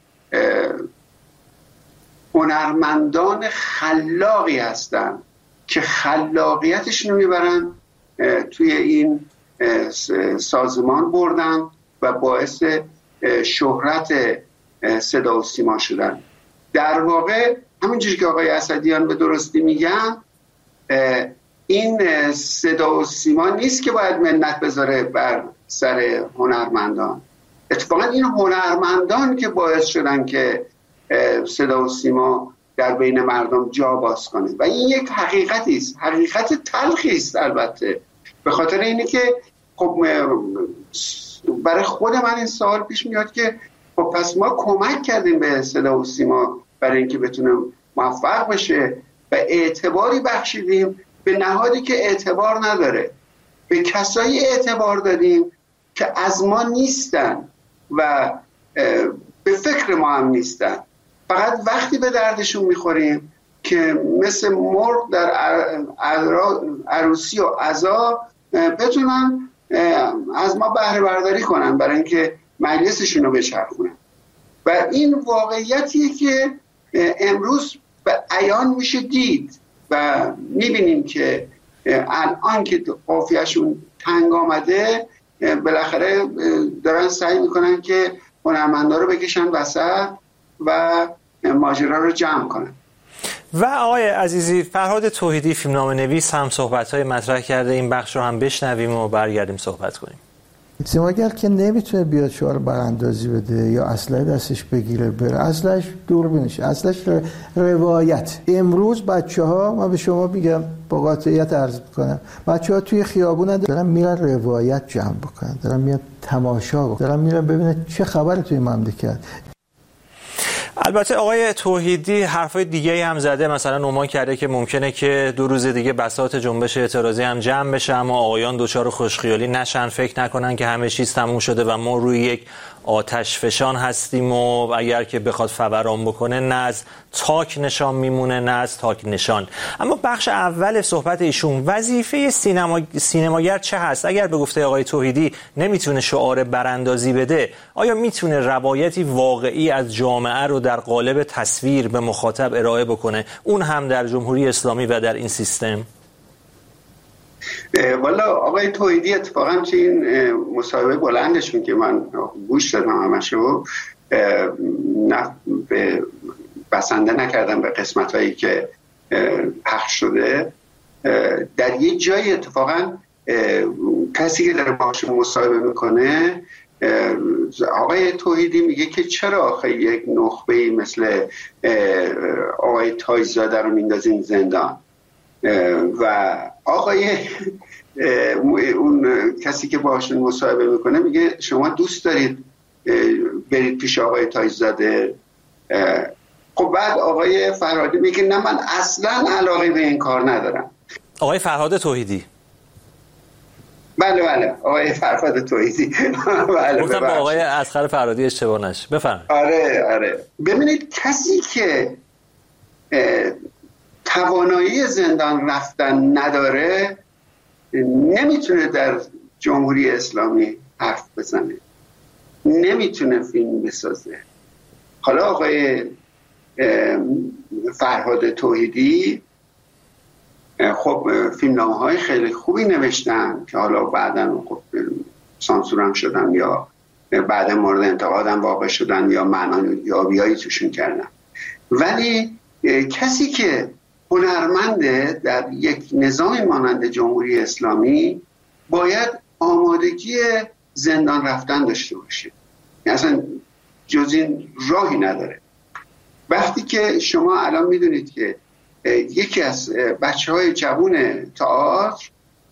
S8: هنرمندان خلاقی هستن که خلاقیتشون رو میبرن توی این سازمان بردن و باعث شهرت صدا و سیما شدن. در واقع همونجوری که آقای اسدیان به درستی میگن، این صدا و سیما نیست که باید منت بذاره بر سر هنرمندان. اتفاقا این هنرمندان که باعث شدن که صدا و سیما در بین مردم جا باز کنه، و این یک حقیقتی است، حقیقت تلخی است البته، به خاطر اینه که خب برای خود من این سوال پیش میاد که خب پس ما کمک کردیم به صدا و سیما برای اینکه بتونه موفق بشه و اعتباری بخشیدیم به نهادی که اعتبار نداره، به کسایی اعتبار دادیم که از ما نیستن و به فکر ما هم نیستن، فقط وقتی به دردشون میخوریم که مثل مرغ در عروسی و عزا بتونن از ما بهره برداری کنن برای اینکه مجلسشون رو بچرخونن. و این واقعیتیه که امروز به عیان میشه دید و میبینیم که الان که قافیه‌شون تنگ آمده بالاخره دارن سعی میکنن که هنرمندا رو بکشن وسط و ماجرا رو جمع کنن.
S1: و آقای عزیزی، فرهاد توحیدی فیلمنامه نویس هم صحبت‌های مطرح کرده، این بخش رو هم بشنویم و برگردیم صحبت کنیم.
S10: سیماگر که نمیتونه بیاد شعار براندازی بده یا اسلحه دستش بگیره بره، اصلش دوربینش، اصلش روایت. امروز بچه‌ها، من به شما میگم با قاطعیت عرض میکنم، بچه‌ها توی خیابون دارن میرن روایت جمع بکنن، دارن میرن تماشا بکنن، دارن میرن ببینن چه خبره توی مملکت.
S1: البته آقای توحیدی حرفای دیگه هم زده، مثلا نما کرده که ممکنه که دو روز دیگه بساط جنبش اعتراضی هم جمع بشه اما آقایان دوچار خوشخیالی نشن، فکر نکنن که همه چیز تموم شده و ما روی یک آتش فشان هستیم و اگر که بخواد فوران بکنه نه از تاک نشان میمونه نه از تاک نشان. اما بخش اول صحبت ایشون، وظیفه سینما سینماگر چه هست؟ اگر به گفته آقای توحیدی نمیتونه شعار براندازی بده، آیا میتونه روایتی واقعی از جامعه رو در قالب تصویر به مخاطب ارائه بکنه، اون هم در جمهوری اسلامی و در این سیستم؟
S8: والا آقای توحیدی اتفاقا چه این مصاحبه بلندشون که من گوش دادم همشو بسنده نکردم به قسمت هایی که پخش شده، در یه جای اتفاقا کسی که داره باشون مصاحبه میکنه آقای توحیدی میگه که چرا آخه یک نخبه‌ای مثل آقای تاج‌زاده رو میندازین زندان و آقای اون کسی که باشون مصاحبه میکنه میگه شما دوست دارید برید پیش آقای تاج‌زاده؟ خب بعد آقای فرهادی میگه نه من اصلا علاقه به این کار ندارم.
S1: آقای فرهاد توحیدی؟
S8: بله بله آقای فرهاد توحیدی. بله
S1: گفتم با آقای اصغر فرهادی اشتباه نشه. بفرمایید.
S8: آره آره ببینید کسی که توانایی زندان رفتن نداره نمیتونه در جمهوری اسلامی حرف بزنه، نمیتونه فیلم بسازه. حالا آقای فرهاد توحیدی خب فیلمنامه‌های خیلی خوبی نوشتن که حالا بعداً خب سانسور هم شدن یا بعد مورد انتقاد هم واقع شدن یا معنایابی‌هایی توشون کردن، ولی کسی که هنرمنده در یک نظام مانند جمهوری اسلامی باید آمادگی زندان رفتن داشته باشه، اصلا جز این راهی نداره. وقتی که شما الان میدونید که یکی از بچه های جوون تئاتر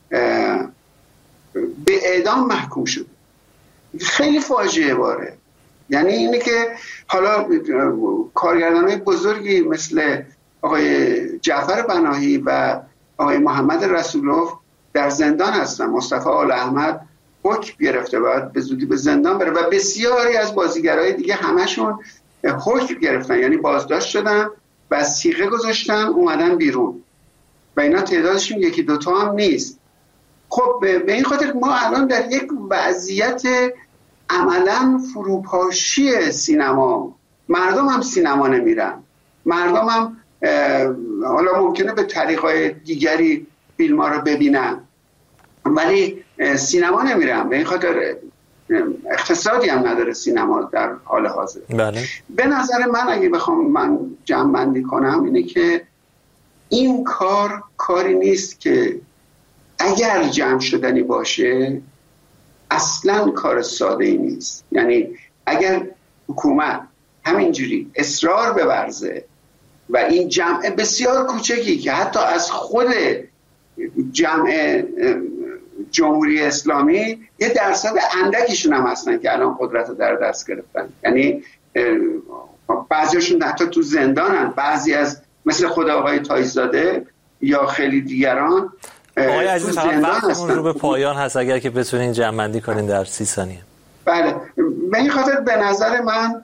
S8: به اعدام محکوم شد، خیلی فاجعه باره. یعنی اینه که حالا کارگردانای بزرگی مثل آقای جعفر پناهی و آقای محمد رسولوف در زندان هستن، مصطفی آل احمد حکم گرفته باید به زودی به زندان بره و بسیاری از بازیگرای دیگه همشون حکم گرفتن، یعنی بازداشت شدن و صیغه گذاشتن اومدن بیرون و اینا تعدادشون یکی دوتا هم نیست. خب به این خاطر ما الان در یک وضعیت عملا فروپاشی سینما، مردم هم سینما نمیرن، مردم هم حالا ممکنه به طریقای دیگری فیلم ها رو ببینن ولی سینما نمیرن، به این خاطر اقتصادی هم نداره سینما در حال حاضر.
S1: بله.
S8: به نظر من اگه بخوام من جمع بندی کنم اینه که این کار کاری نیست که اگر جمع شدنی باشه اصلا کار ساده ای نیست. یعنی اگر حکومت همینجوری اصرار بورزه و این جمع بسیار کوچکی که حتی از خود جمع جمهوری اسلامی یه درصد اندکیشون هم هستن که الان قدرت رو در دست گرفتن. یعنی بعضیشون حتی تو زندانن، بعضی از مثل خود آقای تایزاده یا خیلی دیگران
S1: آقای عزیز فقط وقتمون رو به پایان هست، اگر که بتونین جمع‌بندی کنین در سی ثانیه.
S8: بله، به این خاطر به نظر من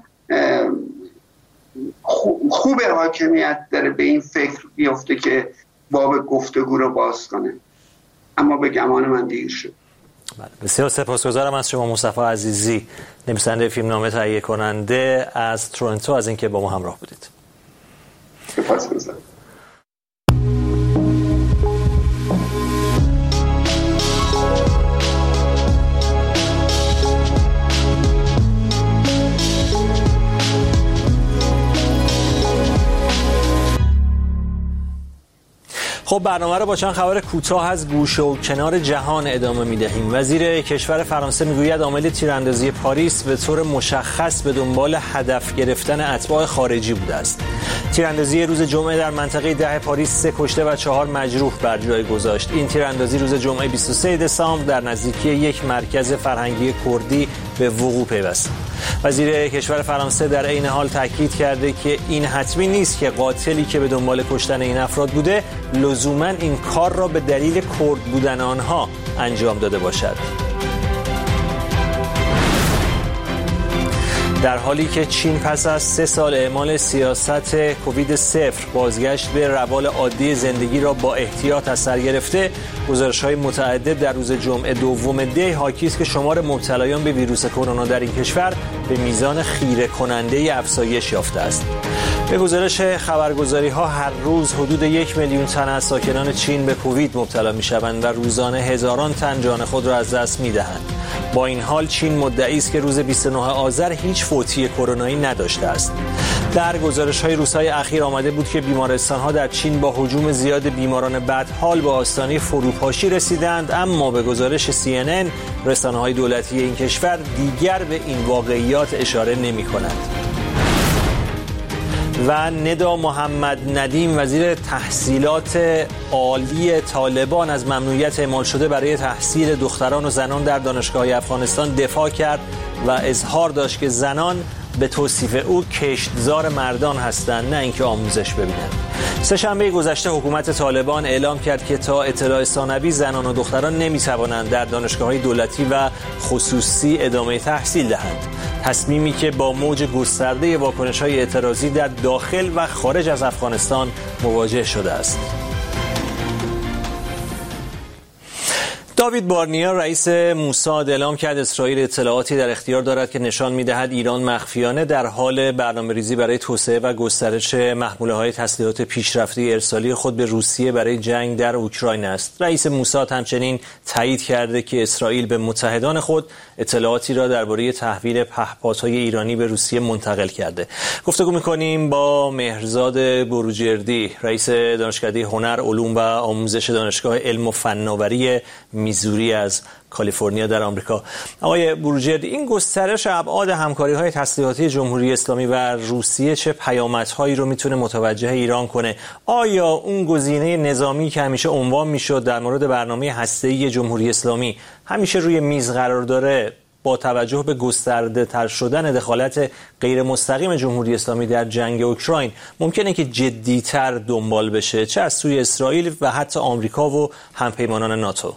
S8: خوب حاکمیت داره به این فکر بیفته که باب گفتگو رو باز کنه، اما به گمان من دیر شد.
S1: بله. بسیار سپاسگزارم از شما مصطفی عزیزی، نویسنده فیلمنامه، تهیه کننده از تورنتو، از اینکه با ما همراه بودید.
S8: سپاسگزارم.
S1: خب برنامه رو با چند خبر کوتاه از گوشه و کنار جهان ادامه می‌دهیم. وزیر کشور فرانسه میگوید عامل تیراندازی پاریس به طور مشخص به دنبال هدف گرفتن اتباع خارجی بوده است. تیراندازی روز جمعه در منطقه ده پاریس سه کشته و چهار مجروح بر جای گذاشت. این تیراندازی روز جمعه بیست و سوم دسامبر در نزدیکی یک مرکز فرهنگی کردی به وقوع پیوست. وزیر کشور فرانسه در عین حال تاکید کرده که این حتمی نیست که قاتلی که به دنبال کشتن این افراد بوده لزوماً این کار را به دلیل کرد بودن آنها انجام داده باشد. در حالی که چین پس از سه سال اعمال سیاست کووید صفر بازگشت به روال عادی زندگی را با احتیاط از سر گرفته، گزارش‌های متعدد در روز جمعه دوم دی حاکی است که شمار مبتلایان به ویروس کرونا در این کشور به میزان خیره کننده افزایش یافته است. به گزارش خبرگزاری‌ها هر روز حدود یک میلیون تن از ساکنان چین به کووید مبتلا می‌شوند و روزانه هزاران تن جان خود را از دست می‌دهند. با این حال چین مدعی است که روز بیست و نهم آذر هیچ فوتی کرونایی نداشته است. در گزارش‌های روزهای اخیر آمده بود که بیمارستان‌ها در چین با هجوم زیاد بیماران بدحال به آستانه فروپاشی رسیدند، اما به گزارش سی ان ان رسانه‌های دولتی این کشور دیگر به این واقعیات اشاره نمی‌کنند. و ندا محمد ندیم وزیر تحصیلات عالی طالبان از ممنوعیت اعمال شده برای تحصیل دختران و زنان در دانشگاه‌های افغانستان دفاع کرد و اظهار داشت که زنان به توصیف او کشتزار مردان هستند، نه اینکه آموزش ببینند. سه‌شنبه گذشته حکومت طالبان اعلام کرد که تا اطلاع ثانوی زنان و دختران نمی‌توانند در دانشگاه‌های دولتی و خصوصی ادامه تحصیل دهند. تصمیمی که با موج گسترده واکنش‌های اعتراضی در داخل و خارج از افغانستان مواجه شده است. داوید بارنیا رئیس موساد اعلام کرد اسرائیل اطلاعاتی در اختیار دارد که نشان می‌دهد ایران مخفیانه در حال برنامه‌ریزی برای توسعه و گسترش محموله‌های تسلیحات پیشرفته ارسالی خود به روسیه برای جنگ در اوکراین است. رئیس موساد همچنین تایید کرده که اسرائیل به متحدان خود اطلاعاتی را درباره تحویل پهپادهای ایرانی به روسیه منتقل کرده. گفتگو می‌کنیم با مهرزاد بروجردی، رئیس دانشکده هنر، علوم و آموزش دانشگاه علم و فناوری میزوری از کالیفرنیا در آمریکا. آقای بروجردی، این گسترش ابعاد همکاری‌های تسلیحاتی جمهوری اسلامی و روسیه چه پیامدهایی رو میتونه متوجه ایران کنه؟ آیا اون گزینه نظامی که همیشه عنوان میشد در مورد برنامه هسته‌ای جمهوری اسلامی همیشه روی میز قرار داره، با توجه به گسترده تر شدن دخالت غیر مستقیم جمهوری اسلامی در جنگ اوکراین ممکنه که جدی‌تر دنبال بشه، چه از سوی اسرائیل و حتی آمریکا و همپیمانان ناتو؟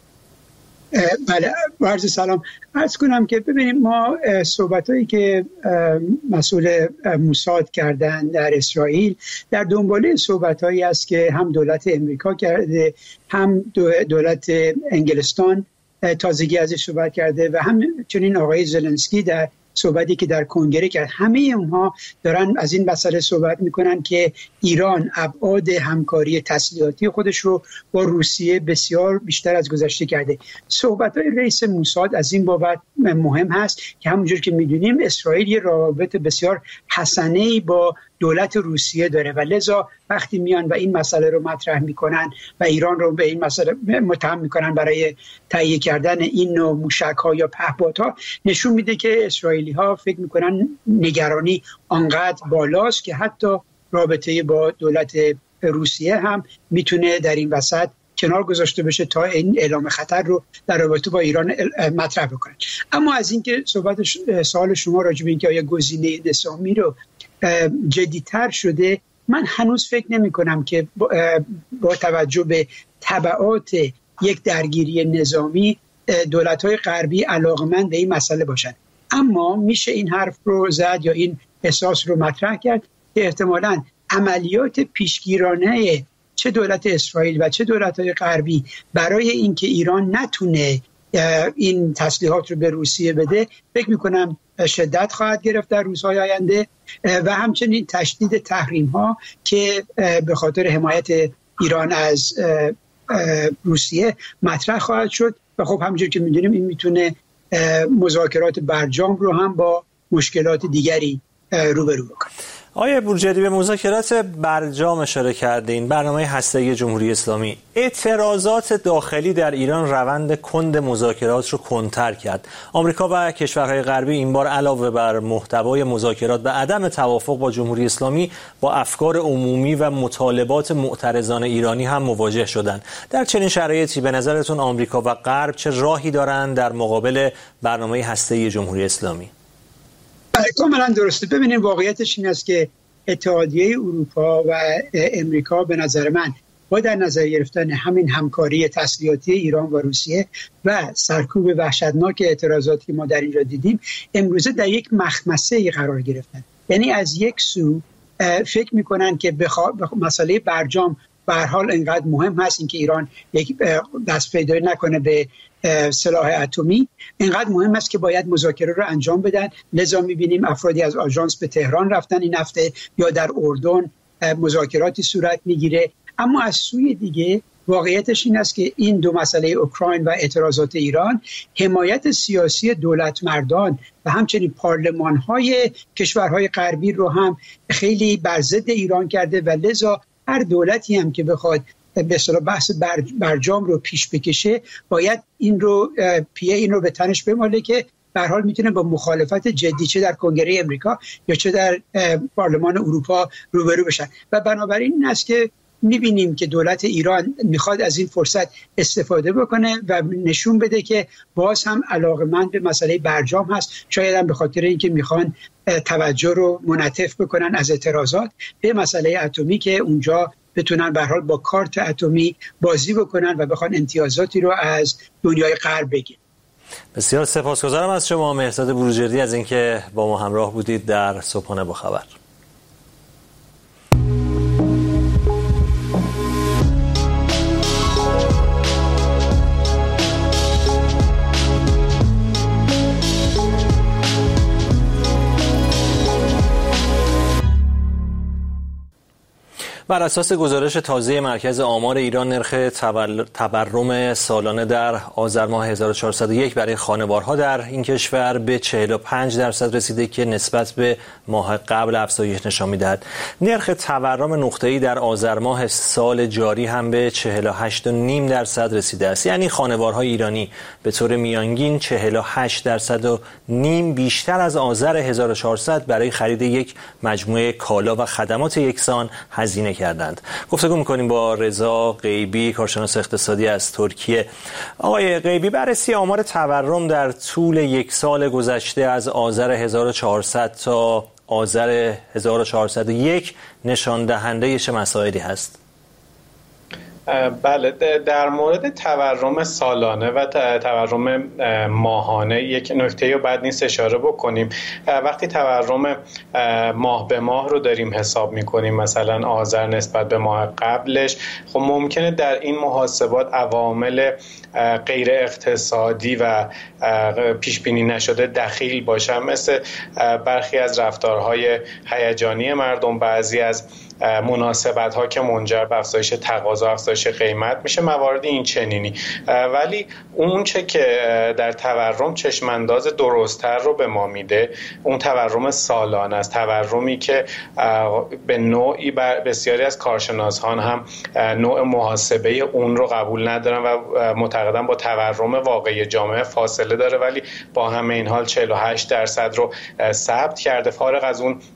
S11: بله، عرض سلام. عرض کنم که ببینیم ما صحبتایی که مسئول موساد کردن در اسرائیل در دنباله صحبتایی است که هم دولت امریکا کرده، هم دولت انگلستان تازگی ازش صحبت کرده و همچنین آقای زلنسکی در صحبتی که در کنگره کرد. همه اونها دارن از این مسئله صحبت میکنن که ایران ابعاد همکاری تسلیحاتی خودش رو با روسیه بسیار بیشتر از گذشته کرده. صحبت‌های رئیس موساد از این بابت مهم هست که همونجور که میدونیم اسرائیل یه روابط بسیار حسنه‌ای با دولت روسیه داره و لذا وقتی میان و این مسئله رو مطرح میکنن و ایران رو به این مسئله متهم میکنن برای تهیه کردن این نوع موشک‌ها یا پهپادها، نشون میده که اسرائیلی ها فکر میکنن نگرانی آنقدر بالاست که حتی رابطه با دولت روسیه هم میتونه در این وسط کنار گذاشته بشه تا این اعلام خطر رو در رابطه با ایران مطرح بکنن. اما از اینکه صحبت سوال شما راجع به اینکه آیا گزینه نظامی رو جدی‌تر شده، من هنوز فکر نمی کنم که با توجه به تبعات یک درگیری نظامی دولت‌های غربی علاقمند به این مسئله باشند. اما میشه این حرف رو زد یا این احساس رو مطرح کرد که احتمالاً عملیات پیشگیرانه چه دولت اسرائیل و چه دولت‌های غربی برای اینکه ایران نتونه این تسلیحات رو به روسیه بده، فکر می‌کنم شدت خواهد گرفت در روزهای آینده و همچنین تشدید تحریم‌ها که به خاطر حمایت ایران از روسیه مطرح خواهد شد و خب همونجور که می‌دونیم این میتونه مذاکرات برجام رو هم با مشکلات دیگری روبرو بکنه.
S1: آقای بورجردی، به مذاکرات برجام اشاره کردین، برنامه هسته‌ای جمهوری اسلامی. اعتراضات داخلی در ایران روند کند مذاکرات رو کندتر کرد. آمریکا و کشورهای غربی این بار علاوه بر محتوای مذاکرات و عدم توافق با جمهوری اسلامی با افکار عمومی و مطالبات معترضان ایرانی هم مواجه شدند. در چنین شرایطی به نظرتون آمریکا و غرب چه راهی دارند در مقابل برنامه هسته‌ای جمهوری اسلامی؟
S11: کاملا درسته. ببینید واقعیتش این است که اتحادیه اروپا و امریکا به نظر من با در نظر گرفتن همین همکاری تسلیحاتی ایران و روسیه و سرکوب وحشتناک اعتراضاتی که ما در اینجا دیدیم، امروزه در یک مخمسه قرار گرفتن. یعنی از یک سو فکر میکنن که بخوا... مسئله برجام به هر حال انقدر مهم هست اینکه ایران یک دست پیدا نکنه به سلاح اتمی، اینقدر مهم است که باید مذاکره رو انجام بدن. لذا می‌بینیم افرادی از آژانس به تهران رفتن این هفته یا در اردن مذاکراتی صورت میگیره. اما از سوی دیگه واقعیتش این است که این دو مسئله اوکراین و اعتراضات ایران حمایت سیاسی دولت مردان و همچنین پارلمان‌های کشورهای غربی رو هم خیلی بر ضد ایران کرده و لذا هر دولتی هم که بخواد به اصطلاح بحث برجام رو پیش بکشه باید این رو پیه این رو به تنش بماله که به هر حال میتونه با مخالفت جدی چه در کنگره امریکا یا چه در پارلمان اروپا روبرو بشن. و بنابراین این است که میبینیم که دولت ایران میخواد از این فرصت استفاده بکنه و نشون بده که باز هم علاقه‌مند به مسئله برجام هست، شاید هم به خاطر اینکه میخوان توجه رو منعطف بکنن از اعتراضات به مسئله اتمی که اونجا بتونن به هر حال با کارت اتمی بازی بکنن و بخوان امتیازاتی رو از دنیای غرب بگیرن.
S1: بسیار سپاسگزارم از شما مهرداد بروجردی از اینکه با ما همراه بودید در صبحانه با خبر. بر اساس گزارش تازه مرکز آمار ایران، نرخ تورم سالانه در آذر ماه هزار و چهارصد و یک برای خانوارها در این کشور به چهل و پنج درصد رسیده که نسبت به ماه قبل افزایش نشان می‌دهد. نرخ تورم نقطه‌ای در آذر ماه سال جاری هم به چهل و هشت و نیم درصد رسیده است. یعنی خانوارهای ایرانی به طور میانگین چهل و هشت درصد و نیم بیشتر از آذر هزار و چهارصد برای خرید یک مجموعه کالا و خدمات یکسان هزینه کردند. گفتگو می‌کنیم با رضا غیبی، کارشناس اقتصادی از ترکیه. آقای غیبی، بررسی آمار تورم در طول یک سال گذشته از آذر هزار و چهارصد تا آذر هزار و چهارصد و یک نشان دهنده چه مسائلی هست؟
S12: بله، در مورد تورم سالانه و تورم ماهانه یک نکته رو بعد نیست اشاره بکنیم. وقتی تورم ماه به ماه رو داریم حساب میکنیم، مثلا آذر نسبت به ماه قبلش، خب ممکنه در این محاسبات عوامل غیر اقتصادی و پیش بینی نشده دخیل باشه، مثل برخی از رفتارهای هیجانی مردم، بعضی از مناسبت ها که منجر به افزایش تقاضا، افزایش قیمت میشه، موارد این چنینی. ولی اون چه که در تورم چشمانداز درست‌تر رو به ما میده اون تورم سالانه است، تورمی که به نوعی بسیاری از کارشناسان هم نوع محاسبه اون رو قبول ندارن و معتقدن با تورم واقعی جامعه فاصله داره، ولی با همه این حال چهل و هشت درصد رو ثبت کرده. فارغ از اون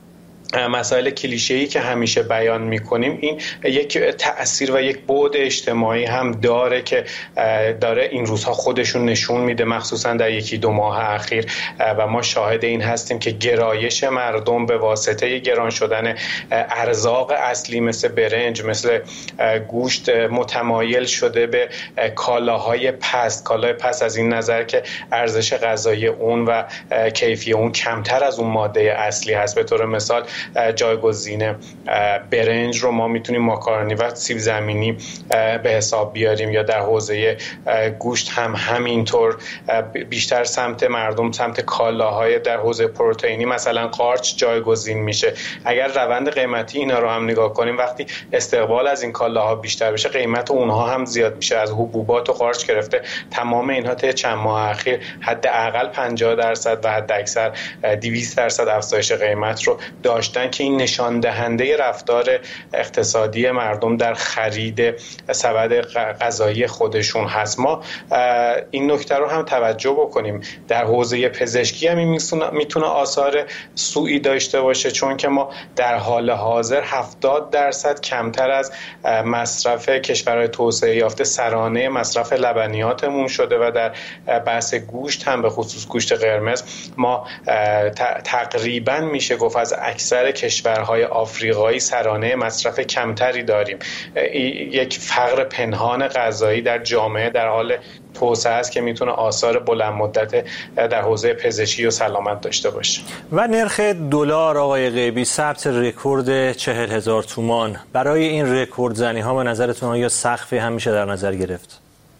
S12: مسائل کلیشه‌ای که همیشه بیان می‌کنیم، این یک تأثیر و یک بعد اجتماعی هم داره که داره این روزها خودشون نشون میده، مخصوصا در یکی دو ماه اخیر، و ما شاهد این هستیم که گرایش مردم به واسطه گران شدن ارزاق اصلی مثل برنج، مثل گوشت، متمایل شده به کالاهای پست. کالای پست از این نظر که ارزش غذایی اون و کیفی اون کمتر از اون ماده اصلی هست. به طور مثال جایگزین برنج رو ما میتونیم ماکارونی و سیب زمینی به حساب بیاریم، یا در حوزه گوشت هم همینطور بیشتر سمت مردم سمت کالاهای در حوزه پروتئینی مثلا قارچ جایگزین میشه. اگر روند قیمتی اینا رو هم نگاه کنیم، وقتی استقبال از این کالاها بیشتر بشه قیمت اونها هم زیاد میشه. از حبوبات و قارچ گرفته تمام اینها طی چند ماه اخیر حداقل پنجاه درصد و حد اکثر دویست درصد افزایش قیمت رو داشتن که این نشان دهنده رفتار اقتصادی مردم در خرید سبد غذایی خودشون هست. ما این نکته رو هم توجه بکنیم. در حوزه پزشکی هم میتونه آثار سوئی داشته باشه، چون که ما در حال حاضر هفتاد درصد کمتر از مصرف کشورهای توسعه یافته سرانه مصرف لبنیاتمون شده و در بحث گوشت هم به خصوص گوشت قرمز ما تقریبا میشه گفت از اکثر کشورهای آفریقایی سرانه مصرف کمتری داریم. یک فقر پنهان غذایی در جامعه در حال توسعه است که میتونه آثار بلند مدت در حوزه پزشکی و سلامت داشته باشه.
S1: و نرخ دلار آقای غیبی ثبت رکورد چهل هزار تومان، برای این رکورد زنی ها به نظرتون آیا سقفی هم میشه در نظر گرفت؟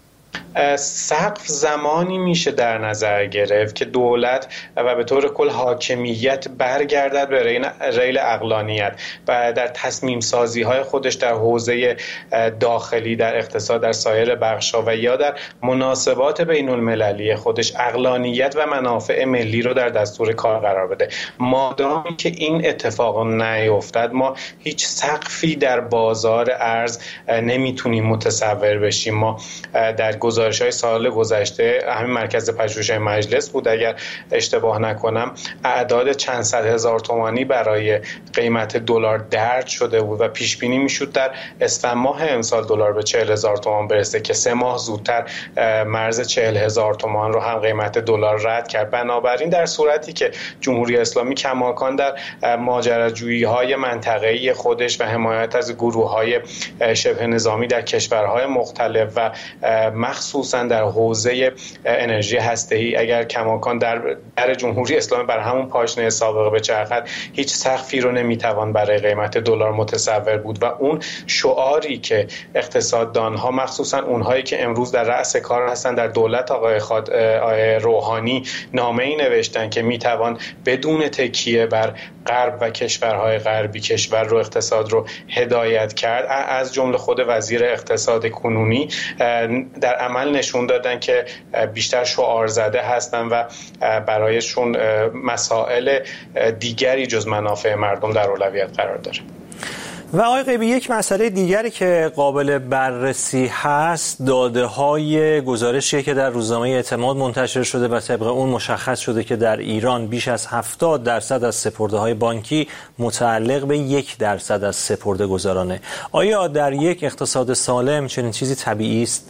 S12: سقف زمانی میشه در نظر گرفت که دولت و به طور کل حاکمیت برگردد به ریل عقلانیت و در تصمیم سازی های خودش در حوزه داخلی، در اقتصاد، در سایر بخش‌ها و یا در مناسبات بین المللی خودش عقلانیت و منافع ملی رو در دستور کار قرار بده. مادامی که این اتفاق نیفتد ما هیچ سقفی در بازار ارز نمیتونیم متصور بشیم. ما در گزارش‌های سال گذشته همین مرکز پژوهش‌های مجلس بود اگر اشتباه نکنم، اعداد چند صد هزار تومانی برای قیمت دلار درج شده بود و پیش بینی میشد در اسفند ماه امسال دلار به چهل هزار تومان برسه که سه ماه زودتر مرز چهل هزار تومان رو هم قیمت دلار رد کرد. بنابراین در صورتی که جمهوری اسلامی کماکان در ماجراجویی‌های منطقه‌ای خودش و حمایت از گروه‌های شبه نظامی در کشورهای مختلف و مخصوصا در حوزه انرژی هسته‌ای اگر کماکان در در جمهوری اسلامی بر همون پاشنه سابقه بچرخد، هیچ سقفی رو نمیتوان برای قیمت دلار متصور بود و اون شعاری که اقتصاددان‌ها مخصوصا اونهایی که امروز در رأس کار هستن در دولت آقای خاد آقای روحانی نامه‌ای نوشتن که میتوان بدون تکیه بر غرب و کشورهای غربی کشور رو اقتصاد رو هدایت کرد، از جمله خود وزیر اقتصاد کنونی در عمل نشون دادن که بیشتر شعار زده هستن و برایشون مسائل دیگری جز منافع مردم در اولویت قرار داره.
S1: و آقای غیبی، یک مسئله دیگری که قابل بررسی هست داده های گزارشیه که در روزنامه اعتماد منتشر شده و طبق اون مشخص شده که در ایران بیش از هفتاد درصد از سپرده های بانکی متعلق به یک درصد از سپرده گذارانه. آیا در یک اقتصاد سالم چنین چیزی طبیعی است؟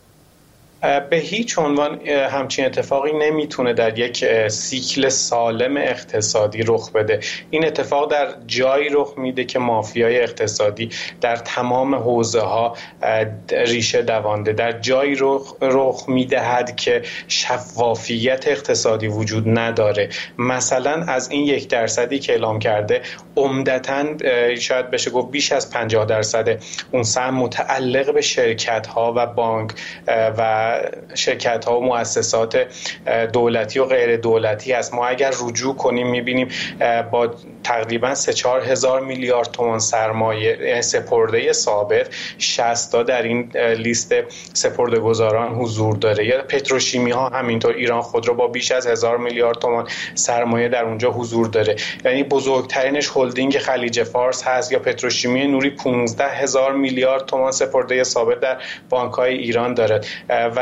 S12: به هیچ عنوان همچین اتفاقی نمیتونه در یک سیکل سالم اقتصادی رخ بده. این اتفاق در جایی رخ میده که مافیای اقتصادی در تمام حوزه ها ریشه دوانده، در جایی رخ, رخ میدهد که شفافیت اقتصادی وجود نداره. مثلا از این یک درصدی که اعلام کرده عمدتاً شاید بشه گفت بیش از پنجاه درصد اون سهم متعلق به شرکت ها و بانک و شرکت ها و مؤسسات دولتی و غیر دولتی است. ما اگر رجوع کنیم میبینیم با تقریبا سه چهار هزار میلیارد تومان سرمایه یعنی سپرده ثابت شصت تا در این لیست سپرده گذاران حضور داره. یا پتروشیمی ها همینطور، ایران خودرو با بیش از هزار میلیارد تومان سرمایه در اونجا حضور داره، یعنی بزرگترینش هلدینگ خلیج فارس هست. یا پتروشیمی نوری پانزده هزار میلیارد تومان سپرده ثابت در بانک های ایران داره و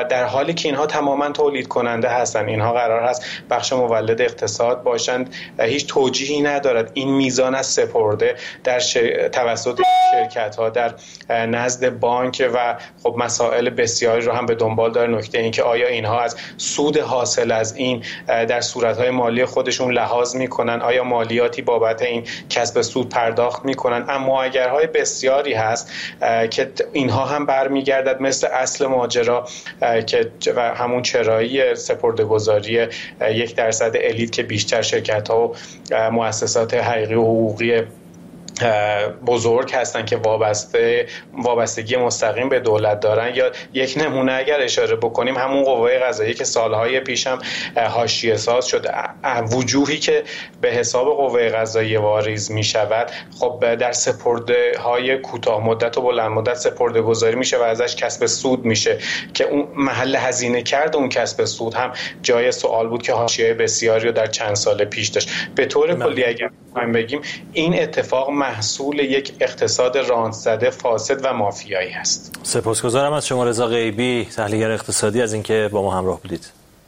S12: و در حالی که اینها تماما تولید کننده هستند، اینها قرار هست بخش مولد اقتصاد باشند، هیچ توجیهی ندارد این میزان از سپرده در ش... توسط شرکت ها در نزد بانک و خب مسائل بسیاری رو هم به دنبال داره. نکته این که آیا اینها از سود حاصل از این در صورت‌های مالی خودشون لحاظ میکنن، آیا مالیاتی بابت این کسب سود پرداخت میکنن. اما اگرهای بسیاری هست که اینها هم برمیگردد مثل اصل ماجرا که و همون چرایی سپرده‌گذاری یک درصد الیت که بیشتر شرکت‌ها و مؤسسات حقیقی و حقوقی بزرگ هستن که وابسته وابستگی مستقیم به دولت دارن. یا یک نمونه اگر اشاره بکنیم همون قوه قضاییه که سالهای پیش هم حاشیه ساز شد، وجوهی که به حساب قوه قضاییه واریز می شود خب در سپرده های کوتاه مدت و بلند مدت سپرده گذاری میشه و ازش کسب سود میشه که اون محل هزینه کرد اون کسب سود هم جای سوال بود که حاشیه بسیاری رو در چند سال پیش داشت. به طور کلی اگر بگیم این اتفاق محصول یک اقتصاد راند زده، فاسد و مافیایی است.
S1: سپاسگزارم از شما رضا غیبی، تحلیلگر اقتصادی، از اینکه با ما همراه بودید.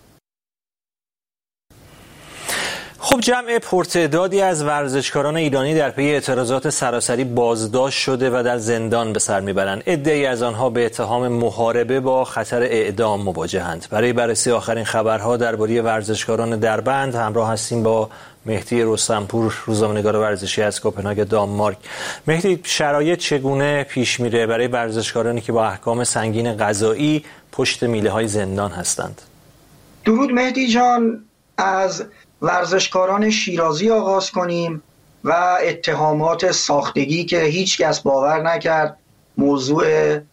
S1: خب جمع پرتعدادی از ورزشکاران ایرانی در پی اعتراضات سراسری بازداشت شده و در زندان به سر میبرند. عده‌ای از آنها به اتهام محاربه با خطر اعدام مواجهند. برای بررسی آخرین خبرها درباره ورزشکاران دربند همراه هستیم با مهدی رستمپور، روزنامه‌نگار ورزشی از کوپنهاگ دانمارک. مهدی، شرایط چگونه پیش میره برای ورزشکارانی که با احکام سنگین قضایی پشت میله‌های زندان هستند؟
S7: درود مهدی جان. از ورزشکاران شیرازی آغاز کنیم و اتهامات ساختگی که هیچ کس باور نکرد، موضوع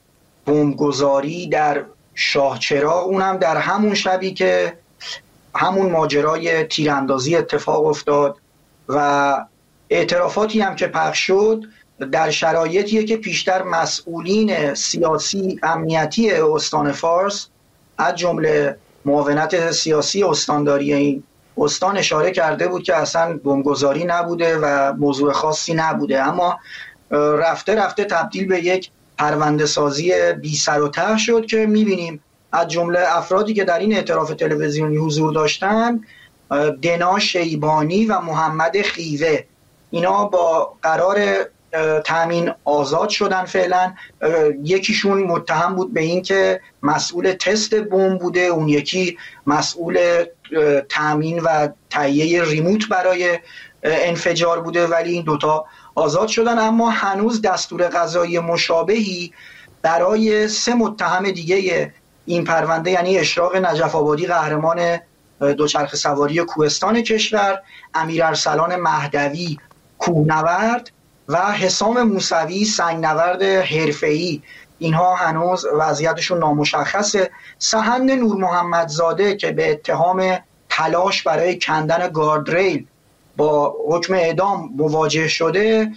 S7: بمبگذاری در شاهچراغ، اونم در همون شبی که همون ماجرای تیراندازی اتفاق افتاد و اعترافاتی هم که پخش شد در شرایطیه که پیشتر مسئولین سیاسی امنیتی استان فارس از جمله معاونت سیاسی استانداری این استان اشاره کرده بود که اصلا بمبگذاری نبوده و موضوع خاصی نبوده، اما رفته رفته تبدیل به یک پرونده سازی بی سر و ته شد که میبینیم از جمله افرادی که در این اعتراف تلویزیونی حضور داشتن، دنا شیبانی و محمد خیوه، اینا با قرار تامین آزاد شدن. فعلا یکیشون متهم بود به این که مسئول تست بمب بوده، اون یکی مسئول تامین و تهیه ریموت برای انفجار بوده، ولی این دوتا آزاد شدن. اما هنوز دستور قضایی مشابهی برای سه متهم دیگه این پرونده، یعنی اشراق نجف آبادی قهرمان دوچرخه سواری کوهستان کشور، امیر ارسلان مهدوی کوهنورد و حسام موسوی سنگنورد حرفه‌ای، اینها هنوز وضعیتشون نامشخصه. سهند نور محمدزاده که به اتهام تلاش برای کندن گاردریل با حکم اعدام مواجه شده،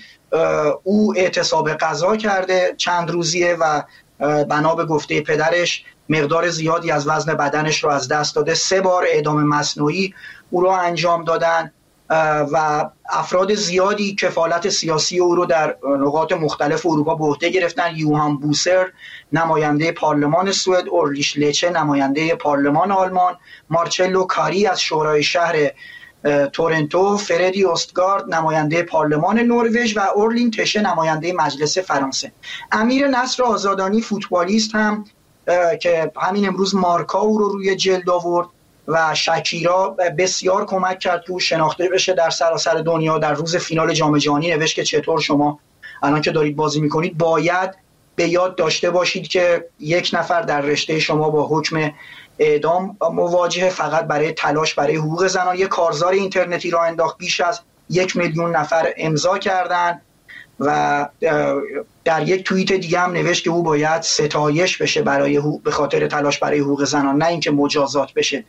S7: او اعتصاب قضا کرده چند روزیه و بنا به گفته پدرش مقدار زیادی از وزن بدنش رو از دست داده. سه بار اعدام مصنوعی او رو انجام دادن و افراد زیادی کفالت سیاسی او رو در نقاط مختلف اروپا به عهده گرفتن. یوهان بوسر نماینده پارلمان سوئد، اورلیش لچه نماینده پارلمان آلمان، مارچلو کاری از شورای شهر تورنتو، فردی اوستگارد نماینده پارلمان نروژ و اورلین تشه نماینده مجلس فرانسه. امیر نصر آزادانی فوتبالیست هم که همین امروز مارکا او رو روی جلد آورد و شکیرا بسیار کمک کرد که او شناخته بشه در سراسر دنیا. در روز فینال جام جهانی نوشت که چطور شما الان که دارید بازی میکنید باید به یاد داشته باشید که یک نفر در رشته شما با حکم اعدام مواجهه فقط برای تلاش برای حقوق زنان. یک کارزار اینترنتی را انداخت، بیش از یک میلیون نفر امضا کردند و در یک توییت دیگه هم نوشت که او باید ستایش بشه برای به خاطر تلاش برای حقوق زنان، نه اینکه مجازات بشه.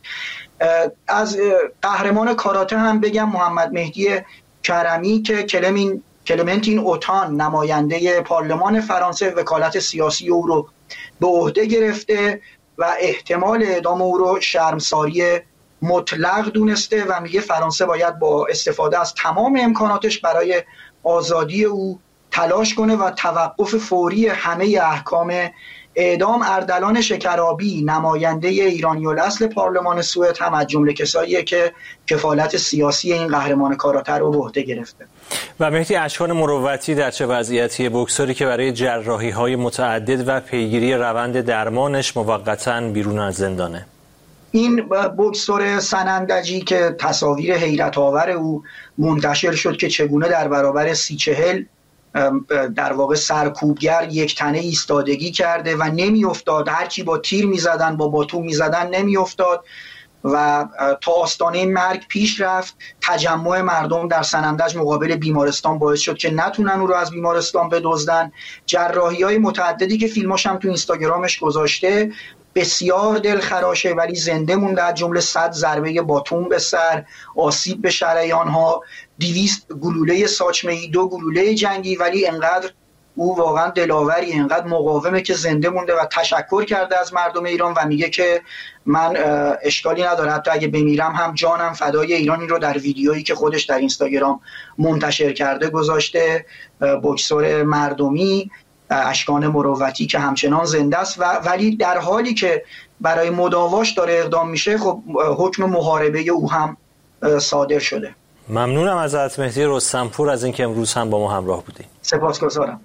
S7: از قهرمان کاراته هم بگم محمد مهدی کرمی که کلمین کلمنتین اوتان نماینده پارلمان فرانسه وکالت سیاسی او رو به عهده گرفته و احتمال اعدام او رو شرمساری مطلق دونسته و میگه فرانسه باید با استفاده از تمام امکاناتش برای آزادی او تلاش کنه و توقف فوری همه احکام اعدام اردلان شکرابی نماینده ایرانی الاصل پارلمان سوئد هم از جمله کساییه که کفالت سیاسی این قهرمان کاراته رو به عهده گرفته.
S1: و مهدی اشکان مروتی در چه وضعیتی؟ بوکسوری که برای جراحی‌های متعدد و پیگیری روند درمانش موقتاً بیرون از زندانه.
S7: این بوکسور سنندجی که تصاویر حیرت آور او منتشر شد که چگونه در برابر سی چهل در واقع سرکوبگر یک تنه ایستادگی کرده و نمی افتاد، هرچی با تیر می زدن با باتون می زدن نمی افتاد و تا آستانه مرگ پیش رفت. تجمع مردم در سنندج مقابل بیمارستان باعث شد که نتونن او رو از بیمارستان بدزدن. جراحی های متعددی که فیلماش هم تو اینستاگرامش گذاشته بسیار دلخراشه ولی زنده مونده، از جمله صد ضربه باتون به سر، آسیب به شریان ها، دویست گلوله ساچمه‌ای، دو گلوله جنگی، ولی انقدر او واقعا دلاوری، انقدر مقاومه که زنده مونده و تشکر کرده از مردم ایران و میگه که من اشکالی نداره حتی اگه بمیرم هم جانم فدای ایران. این رو در ویدیویی که خودش در اینستاگرام منتشر کرده گذاشته. بوکسور مردمی اشکان مروتی که همچنان زنده است و ولی در حالی که برای مداواش داره اقدام میشه خب حکم محاربه او هم صادر شده.
S1: ممنونم ازت مهدی رستمپور از اینکه امروز هم با ما همراه بودی.
S7: سپاسگزارم.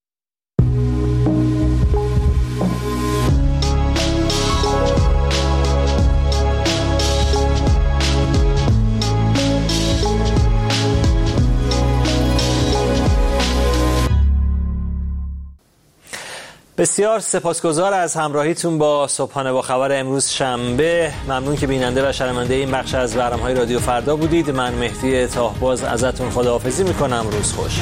S1: بسیار سپاسگزار از همراهیتون با صبحانه با خبر امروز شنبه. ممنون که بیننده و شنونده این بخش از برنامه‌های رادیو فردا بودید. من مهدی تاهباز ازتون خداحافظی میکنم. روز خوش.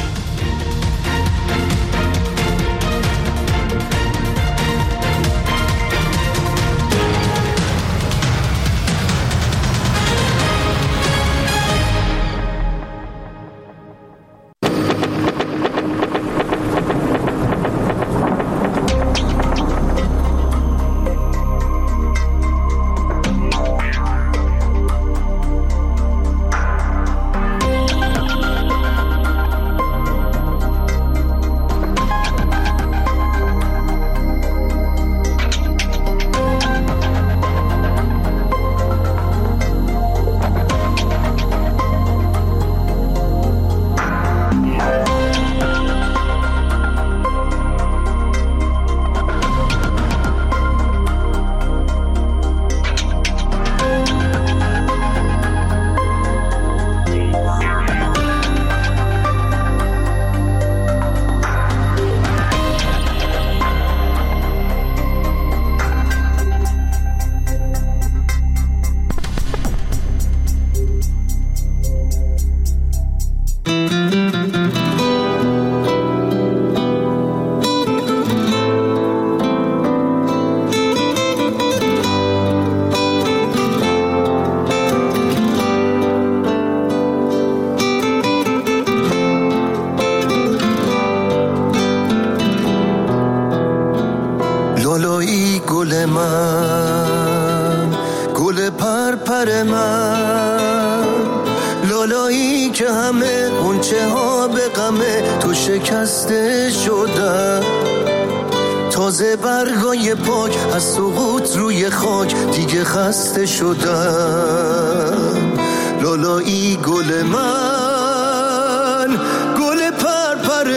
S13: شدم لالایی گل من، گل پرپر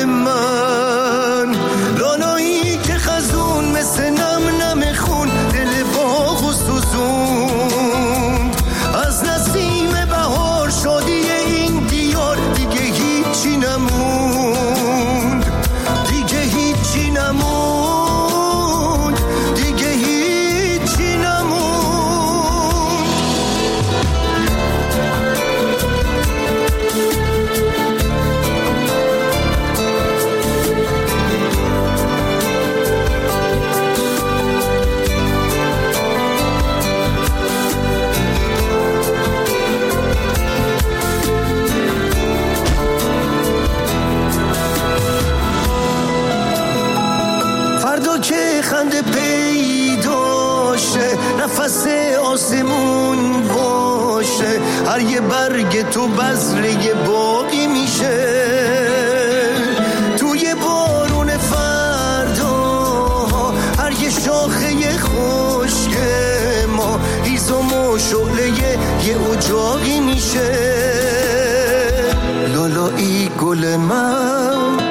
S13: من، لالایی که خزون مثل نم نم خون دل باغ و سوزوند. از نسیم بهار شادی این دیار دیگه هیچی نموند، دیگه هیچی نموند، دیگه هیچی نموند. که خنده پیدا شه، نفس آسمون باشه، هر یه برگ تو بذره باقی میشه. توی بارون فردا هیزم و شعله یه اجاقی میشه. لالایی گل من